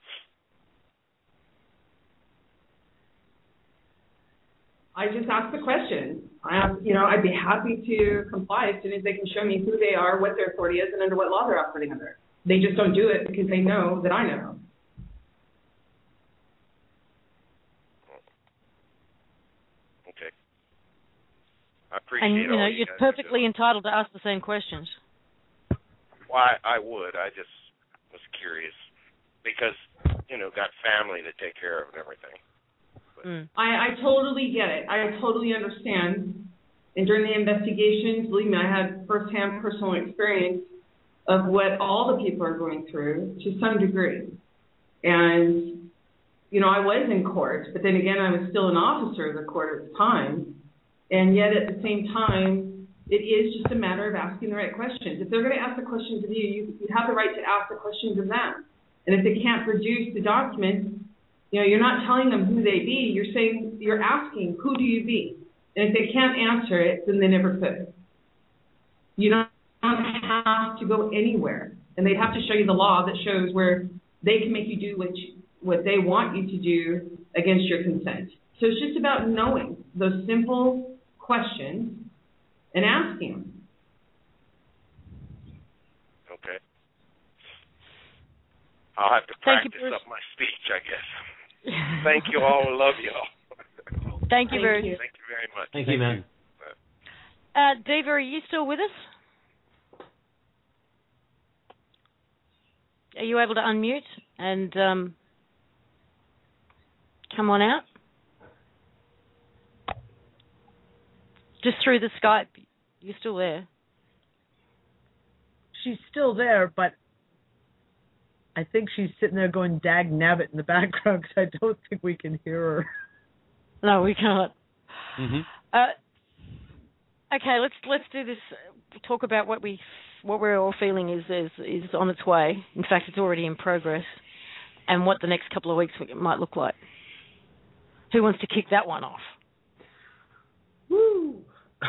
I just asked the question. I'd be happy to comply as soon as they can show me who they are, what their authority is, and under what law they're operating under. They just don't do it because they know that I know. Okay. I appreciate all you you're guys perfectly entitled to ask the same questions. Well, I would. I just was curious because, got family to take care of and everything. I totally get it. I totally understand. And during the investigations, believe me, I had firsthand personal experience of what all the people are going through to some degree. And, I was in court, but then again, I was still an officer of the court at the time. And yet at the same time, it is just a matter of asking the right questions. If they're going to ask the questions of you, you have the right to ask the questions of them. And if they can't produce the documents, you're not telling them who they be. You're asking, who do you be? And if they can't answer it, then they never could. You don't have to go anywhere. And they'd have to show you the law that shows where they can make you do what they want you to do against your consent. So it's just about knowing those simple questions and asking them. Okay. I'll have to practice up my speech, I guess. Thank you all. I love you all. Thank you very much. Thank you very much. Thank you, man. Diva, are you still with us? Are you able to unmute and come on out? Just through the Skype. You're still there. She's still there, but I think she's sitting there going dag nabbit in the background because I don't think we can hear her. No, we can't. Mm-hmm. Okay, let's do this. Talk about what we're all feeling is on its way. In fact, it's already in progress, and what the next couple of weeks might look like. Who wants to kick that one off? Woo!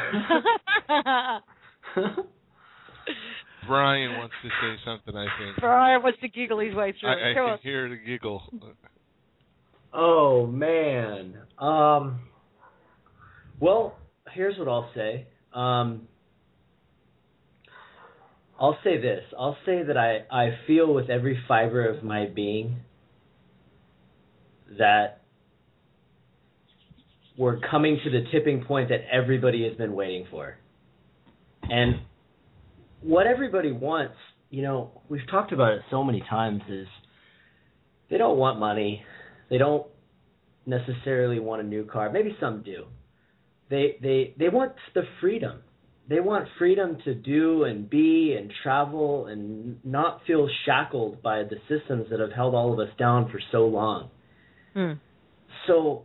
Brian wants to say something, I think. Brian wants to giggle his way through. I can hear the giggle. Oh, man. Well, here's what I'll say. On I'll say this. I'll say that I feel with every fiber of my being that we're coming to the tipping point that everybody has been waiting for. And what everybody wants, we've talked about it so many times, is they don't want money. They don't necessarily want a new car. Maybe some do. They want the freedom. They want freedom to do and be and travel and not feel shackled by the systems that have held all of us down for so long. So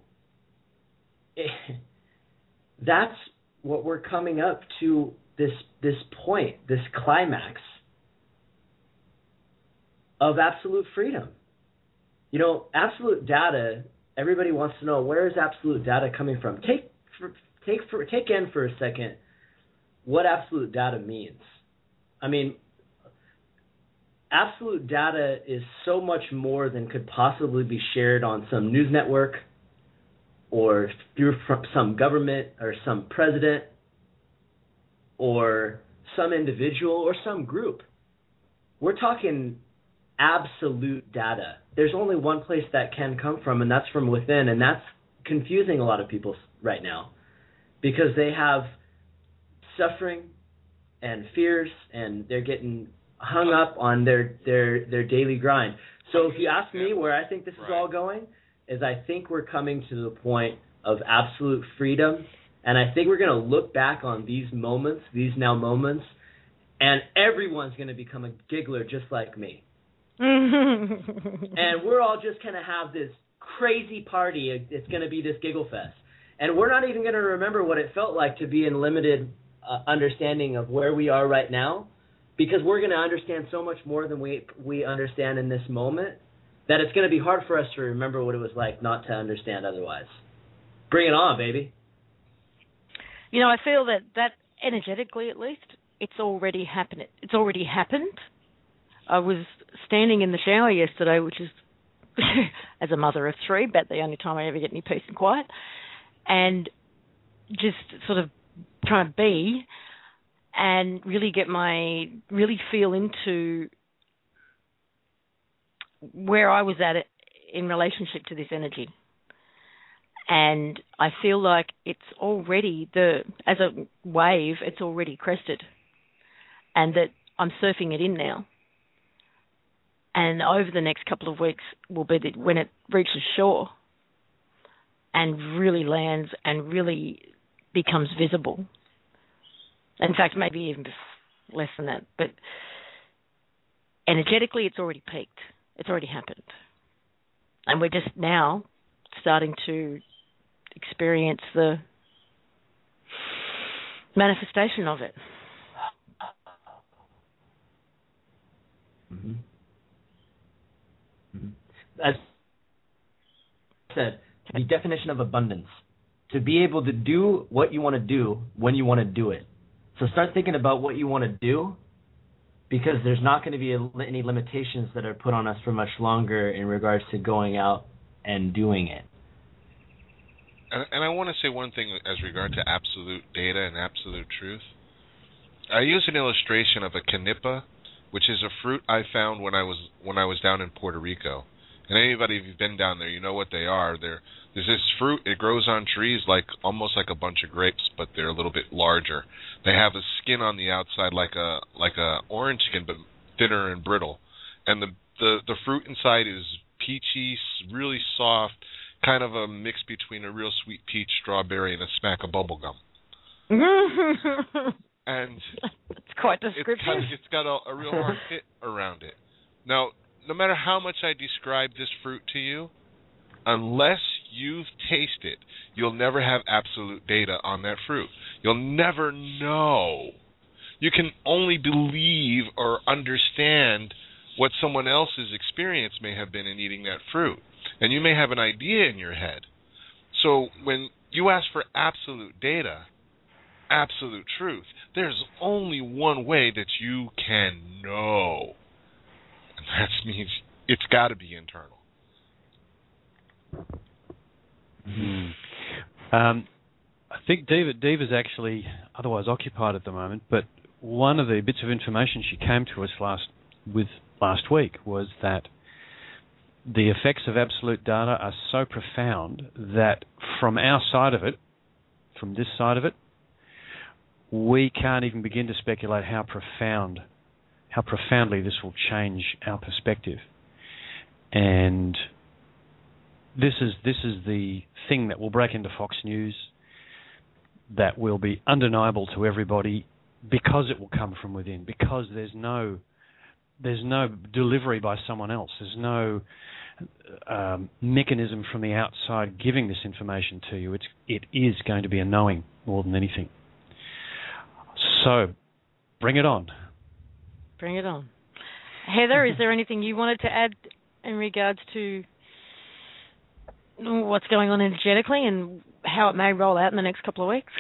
that's what we're coming up to, this point, this climax of absolute freedom. Absolute data, everybody wants to know, where is absolute data coming from? Take in for a second what absolute data means. I mean, absolute data is so much more than could possibly be shared on some news network or through some government or some president or some individual or some group. We're talking absolute data. There's only one place that can come from, and that's from within, and that's confusing a lot of people right now because they have suffering and fears, and they're getting hung up on their daily grind. So if you ask me where I think this is all going, is I think we're coming to the point of absolute freedom, and I think we're going to look back on these moments, and everyone's going to become a giggler just like me. And we're all just going to have this crazy party. It's going to be this giggle fest. And we're not even going to remember what it felt like to be in limited understanding of where we are right now, because we're going to understand so much more than we understand in this moment that it's going to be hard for us to remember what it was like not to understand otherwise. Bring it on, baby. I feel that energetically, at least, it's already happened. It's already happened. I was standing in the shower yesterday, which is, as a mother of three, about the only time I ever get any peace and quiet, and just sort of trying to be and really feel into where I was at it in relationship to this energy. And I feel like it's already, as a wave, it's already crested, and that I'm surfing it in now. And over the next couple of weeks will be when it reaches shore and really lands and really becomes visible. In fact, maybe even less than that. But energetically, it's already peaked. It's already happened. And we're just now starting to experience the manifestation of it. Mm-hmm. As I said, the definition of abundance, to be able to do what you want to do when you want to do it. So start thinking about what you want to do, because there's not going to be any limitations that are put on us for much longer in regards to going out and doing it. And I want to say one thing as regard to absolute data and absolute truth. I use an illustration of a canipa, which is a fruit I found when I was down in Puerto Rico. And anybody who's been down there, you know what they are. There's this fruit. It grows on trees almost like a bunch of grapes, but they're a little bit larger. They have a skin on the outside like a orange skin, but thinner and brittle. And the fruit inside is peachy, really soft, kind of a mix between a real sweet peach, strawberry, and a smack of bubble gum. And it's quite descriptive. It's got a real hard hit around it. Now, no matter how much I describe this fruit to you, unless you've tasted, you'll never have absolute data on that fruit. You'll never know. You can only believe or understand what someone else's experience may have been in eating that fruit. And you may have an idea in your head. So when you ask for absolute data, absolute truth, there's only one way that you can know. And that means it's got to be internal. I think Dave is actually otherwise occupied at the moment, but one of the bits of information she came to us last week was that the effects of absolute data are so profound that from our side of it, from this side of it, we can't even begin to speculate how profoundly this will change our perspective. And this is the thing that will break into Fox News, that will be undeniable to everybody, because it will come from within, because there's no delivery by someone else. There's no mechanism from the outside giving this information to you. It is going to be a knowing more than anything. So, bring it on. Bring it on. Heather, is there anything you wanted to add in regards to what's going on energetically and how it may roll out in the next couple of weeks?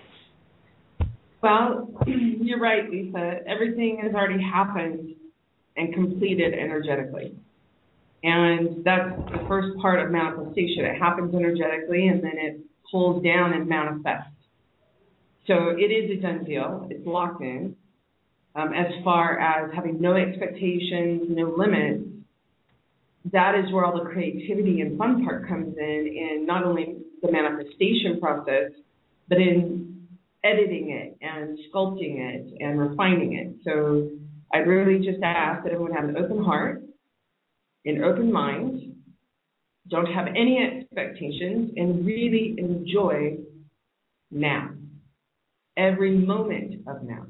Well, you're right, Lisa. Everything has already happened and completed energetically. And that's the first part of manifestation. It happens energetically, and then it pulls down and manifests. So it is a done deal. It's locked in. As far as having no expectations, no limits, that is where all the creativity and fun part comes in not only the manifestation process, but in editing it and sculpting it and refining it. So I really just ask that everyone have an open heart, an open mind, don't have any expectations, and really enjoy now. Every moment of now.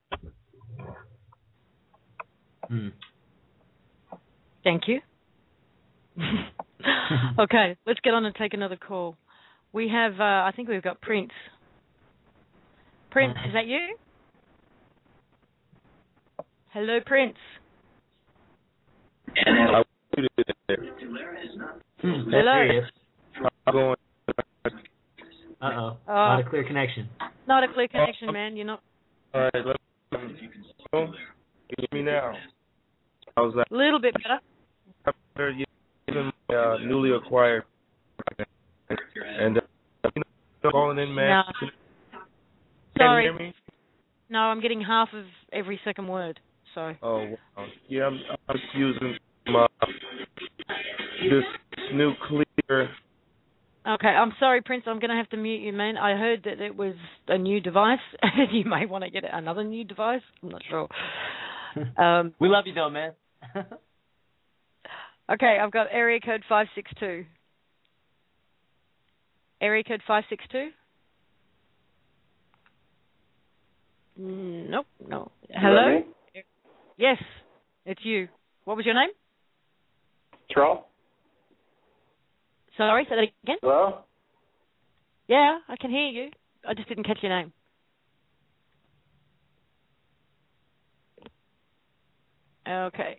Thank you. Okay, let's get on and take another call. We have, I think we've got Prince. Prince, is that you? Hello, Prince. Hello. Hello. Uh-oh. Not a clear connection. Not a clear connection, man. You're not. All right. Can you hear me now? How's that? A little bit better. After even my newly acquired, and calling in, man. No. Sorry. Can you hear me? No, I'm getting half of every second word. So. Oh, wow. Yeah, I'm using this new clear. Okay, I'm sorry, Prince. I'm going to have to mute you, man. I heard that it was a new device. You may want to get another new device. I'm not sure. We love you, though, man. Okay, I've got area code 562. Area code 562? Nope, no. Hello? Yes, it's you. What was your name? Terrell. Sorry, say that again? Hello? Yeah, I can hear you. I just didn't catch your name. Okay.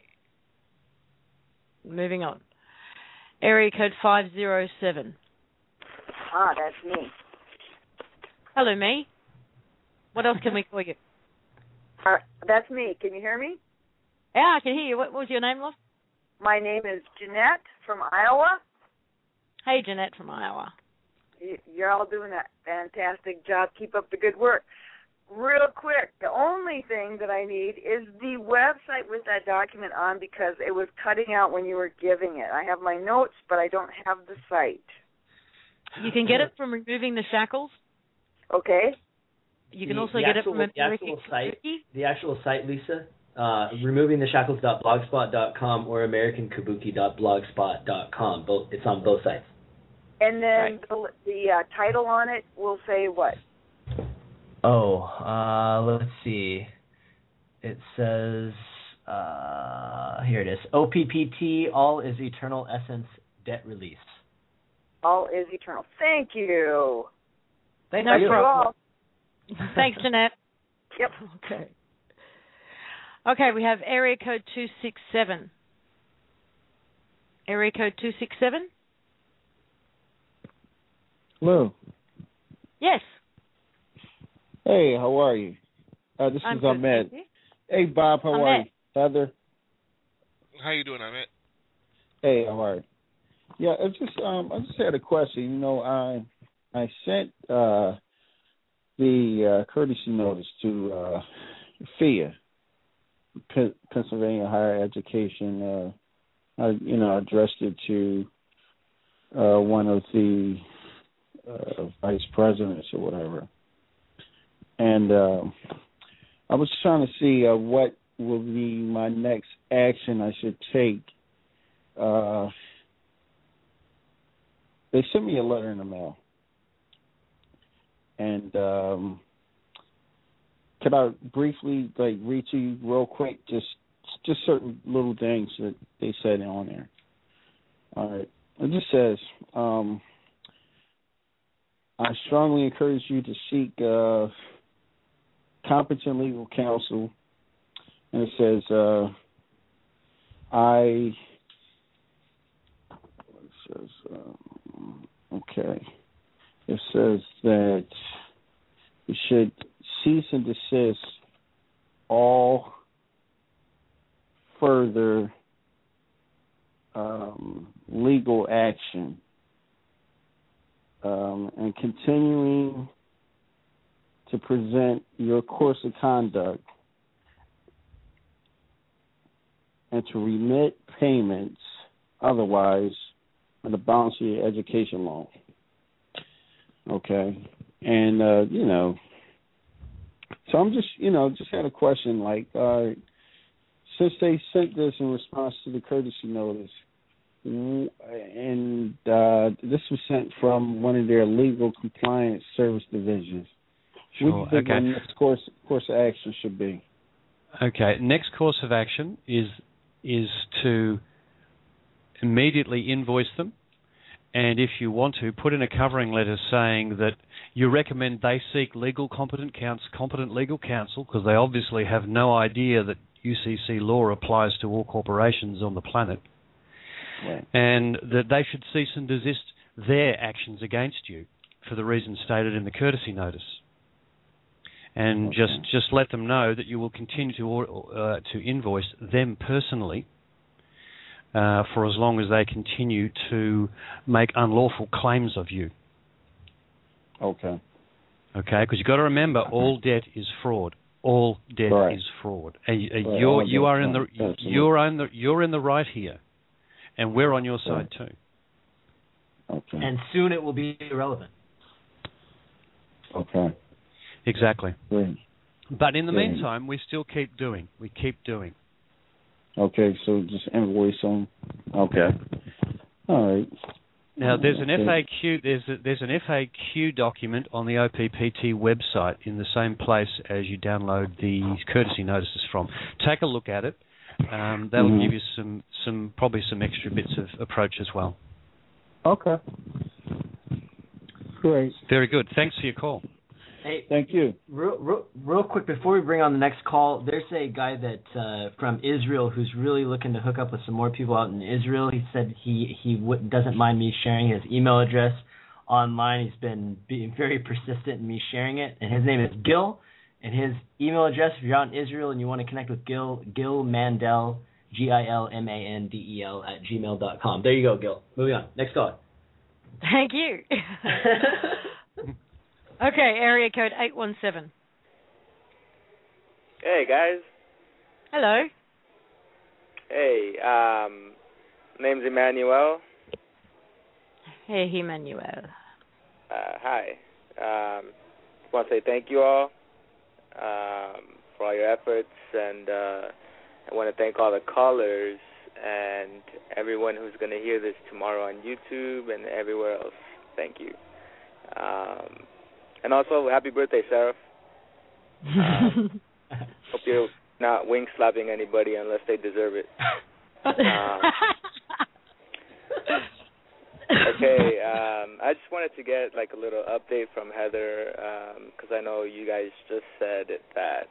Moving on. Area code 507. Ah, that's me. Hello, me. What else can we call you? That's me. Can you hear me? Yeah, I can hear you. What was your name, love? My name is Jeanette from Iowa. Hey, Jeanette from Iowa. You're all doing a fantastic job. Keep up the good work. Real quick, the only thing that I need is the website with that document on, because it was cutting out when you were giving it. I have my notes, but I don't have the site. You can get it from removing the shackles. Okay. You can also get it from the actual site, Lisa, removingtheshackles.blogspot.com or americankabuki.blogspot.com. It's on both sites. And then the title on it will say what? Let's see. It says, here it is, OPPT, All is Eternal Essence Debt Release. All is Eternal. Thank you. Thank no you. problem. Thanks, Jeanette. Yep. Okay. Okay, we have area code 267. Area code 267? Hello. Yes. Hey, how are you? This I'm is good, Ahmed. thank you. Hey, Bob, how are you? Heather. How you doing, Ahmed? Hey, how are you? Yeah, I just had a question. You know, I sent the courtesy notice to PHEA, Pennsylvania Higher Education. I addressed it to one of the vice presidents or whatever, and I was trying to see what will be my next action I should take. They sent me a letter in the mail, and could I briefly read to you real quick, just certain little things that they said on there. All right. It just says, I strongly encourage you to seek competent legal counsel. And it says, it says that you should cease and desist all further legal action and continuing to present your course of conduct and to remit payments otherwise on the balance of your education loan. Okay. And, so I'm just had a question, since they sent this in response to the courtesy notice, and this was sent from one of their legal compliance service divisions, sure. What do you think the next course of action should be? Okay, next course of action is to immediately invoice them, and if you want to, put in a covering letter saying that you recommend they seek competent legal counsel, because they obviously have no idea that UCC law applies to all corporations on the planet, right, and that they should cease and desist their actions against you for the reasons stated in the courtesy notice. And okay, just let them know that you will continue to invoice them personally for as long as they continue to make unlawful claims of you. Okay. Okay, because you've got to remember, all debt is fraud. All debt right, is fraud. And you're in the right here, and we're on your side too. Okay. And soon it will be irrelevant. Okay. Exactly. Great. But in the meantime, we still keep doing. We keep doing. Okay, so just invoice them. Okay. All right. Now there's an FAQ. There's an FAQ document on the OPPT website in the same place as you download the courtesy notices from. Take a look at it. That'll give you probably some extra bits of approach as well. Okay. Great. Very good. Thanks for your call. Hey, thank you. Real quick, before we bring on the next call, there's a guy that from Israel who's really looking to hook up with some more people out in Israel. He said he doesn't mind me sharing his email address online. He's been being very persistent in me sharing it, and his name is Gil. And his email address, if you're out in Israel and you want to connect with Gil Mandel, GILMANDEL @gmail.com. There you go, Gil. Moving on. Next call. Thank you. Okay, area code 817. Hey, guys. Hello. Hey, name's Emmanuel. Hey, Emmanuel. Hi. Want to say thank you all for all your efforts, and I want to thank all the callers and everyone who's going to hear this tomorrow on YouTube and everywhere else. Thank you. And also, happy birthday, Seraph. Hope you're not wing slapping anybody unless they deserve it. Okay, I just wanted to get a little update from Heather, because I know you guys just said that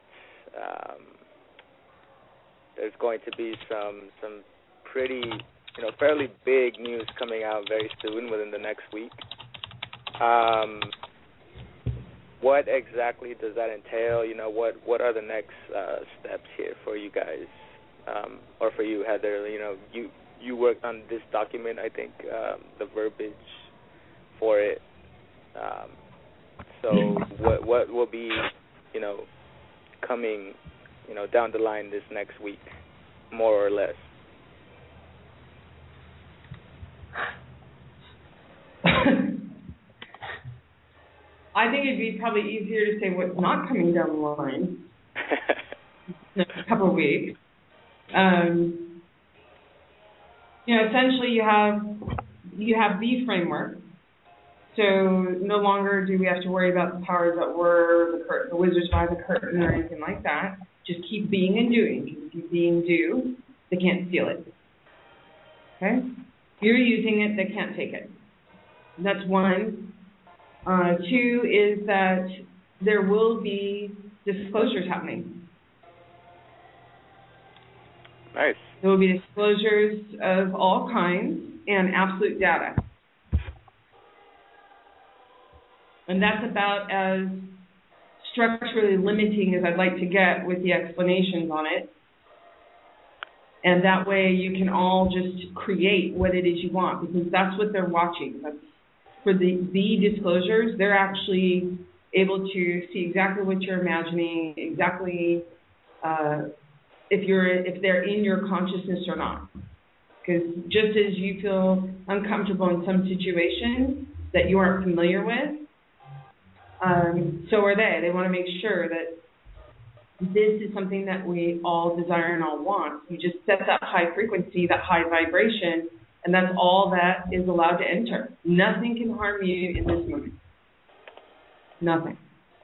there's going to be some pretty, fairly big news coming out very soon, within the next week. What exactly does that entail? What are the next steps here for you guys, or for you, Heather? You worked on this document, I think, the verbiage for it. So what will be, coming down the line this next week, more or less? I think it'd be probably easier to say what's not coming down the line in a couple of weeks. Essentially you have the framework. So no longer do we have to worry about the powers that were, the wizards behind the curtain or anything like that. Just keep being and doing. If you being do, they can't steal it. Okay? You're using it, they can't take it. That's one. Two is that there will be disclosures happening. Nice. There will be disclosures of all kinds and absolute data. And that's about as structurally limiting as I'd like to get with the explanations on it. And that way you can all just create what it is you want, because that's what they're watching. That's, for the disclosures, they're actually able to see exactly what you're imagining, exactly if they're in your consciousness or not. Because just as you feel uncomfortable in some situation that you aren't familiar with, so are they. They want to make sure that this is something that we all desire and all want. You just set that high frequency, that high vibration, and that's all that is allowed to enter. Nothing can harm you in this moment. Nothing.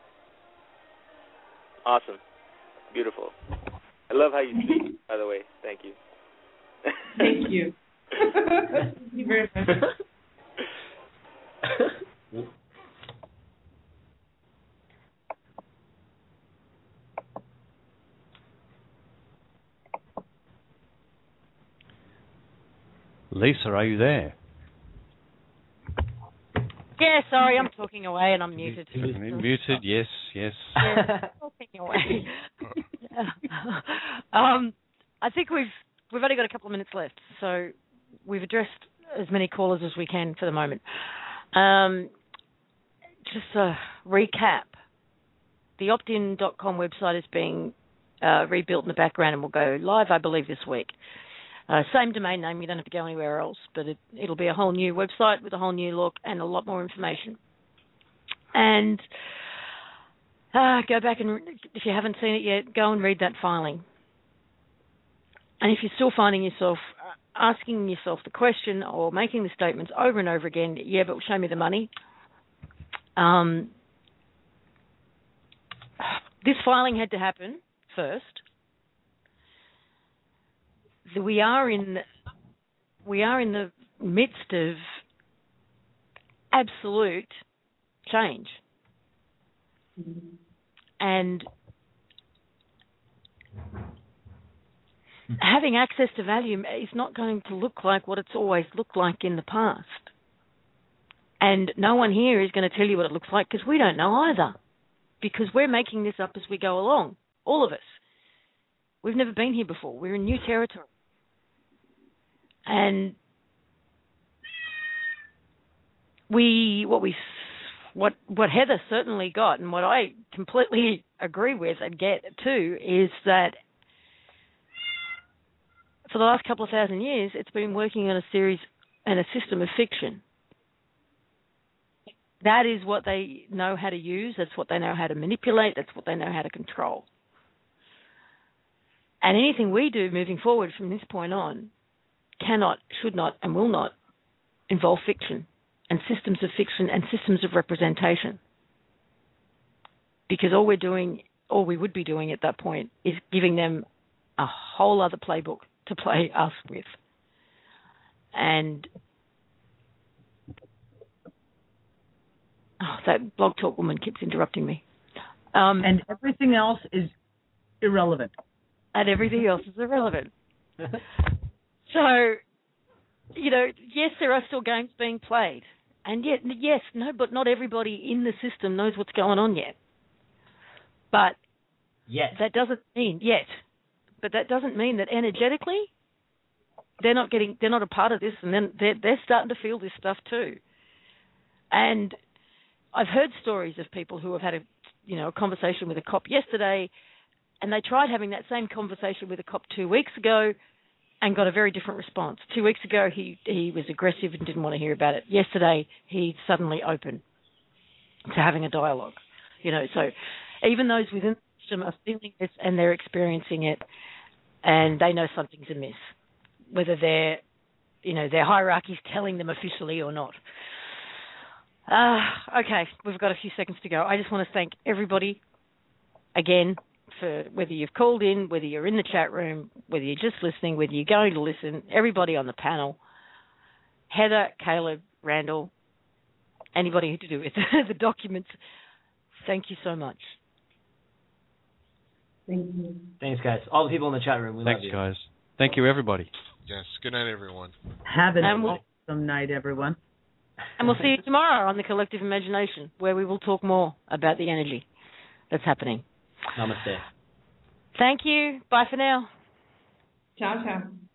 Awesome. Beautiful. I love how you speak, by the way. Thank you. Thank you. Thank you very much. Lisa, are you there? Yeah, sorry, I'm talking away and I'm muted. Muted, yes. Yeah, talking away. I think we've only got a couple of minutes left, so we've addressed as many callers as we can for the moment. Just a recap. The optin.com website is being rebuilt in the background and will go live, I believe, this week. Same domain name, you don't have to go anywhere else, but it'll be a whole new website with a whole new look and a lot more information. And go back and, if you haven't seen it yet, go and read that filing. And if you're still finding yourself asking yourself the question or making the statements over and over again, yeah, but show me the money. This filing had to happen first. We are in the midst of absolute change, and having access to value is not going to look like what it's always looked like in the past. And no one here is going to tell you what it looks like, because we don't know either, because we're making this up as we go along, all of us. We've never been here before. We're in new territory. And what Heather certainly got, and what I completely agree with and get too, is that for the last couple of thousand years, it's been working on a series and a system of fiction. That is what they know how to use. That's what they know how to manipulate. That's what they know how to control. And anything we do moving forward from this point on cannot, should not, and will not involve fiction and systems of fiction and systems of representation. Because all we would be doing at that point is giving them a whole other playbook to play us with. And that Blog Talk woman keeps interrupting me. And everything else is irrelevant. And everything else is irrelevant. So, yes, there are still games being played. And yet, yes, no, but not everybody in the system knows what's going on yet. But that doesn't mean But that doesn't mean that energetically they're not a part of this, and then they're starting to feel this stuff too. And I've heard stories of people who have had a conversation with a cop yesterday, And they tried having that same conversation with a cop 2 weeks ago and got a very different response. 2 weeks ago, he was aggressive and didn't want to hear about it. Yesterday, he's suddenly open to having a dialogue. So even those within the system are feeling this and they're experiencing it, and they know something's amiss, whether their hierarchy's telling them officially or not. Okay, we've got a few seconds to go. I just want to thank everybody again, for whether you've called in, whether you're in the chat room, whether you're just listening, whether you're going to listen, everybody on the panel, Heather, Caleb, Randall, anybody to do with the documents, thank you so much. Thank you. Thanks, guys. All the people in the chat room, we love you. Thanks, guys. Thank you, everybody. Yes. Good night, everyone. Have an awesome night, everyone. And we'll see you tomorrow on the Collective Imagination, where we will talk more about the energy that's happening. Namaste. Thank you. Bye for now. Ciao, ciao.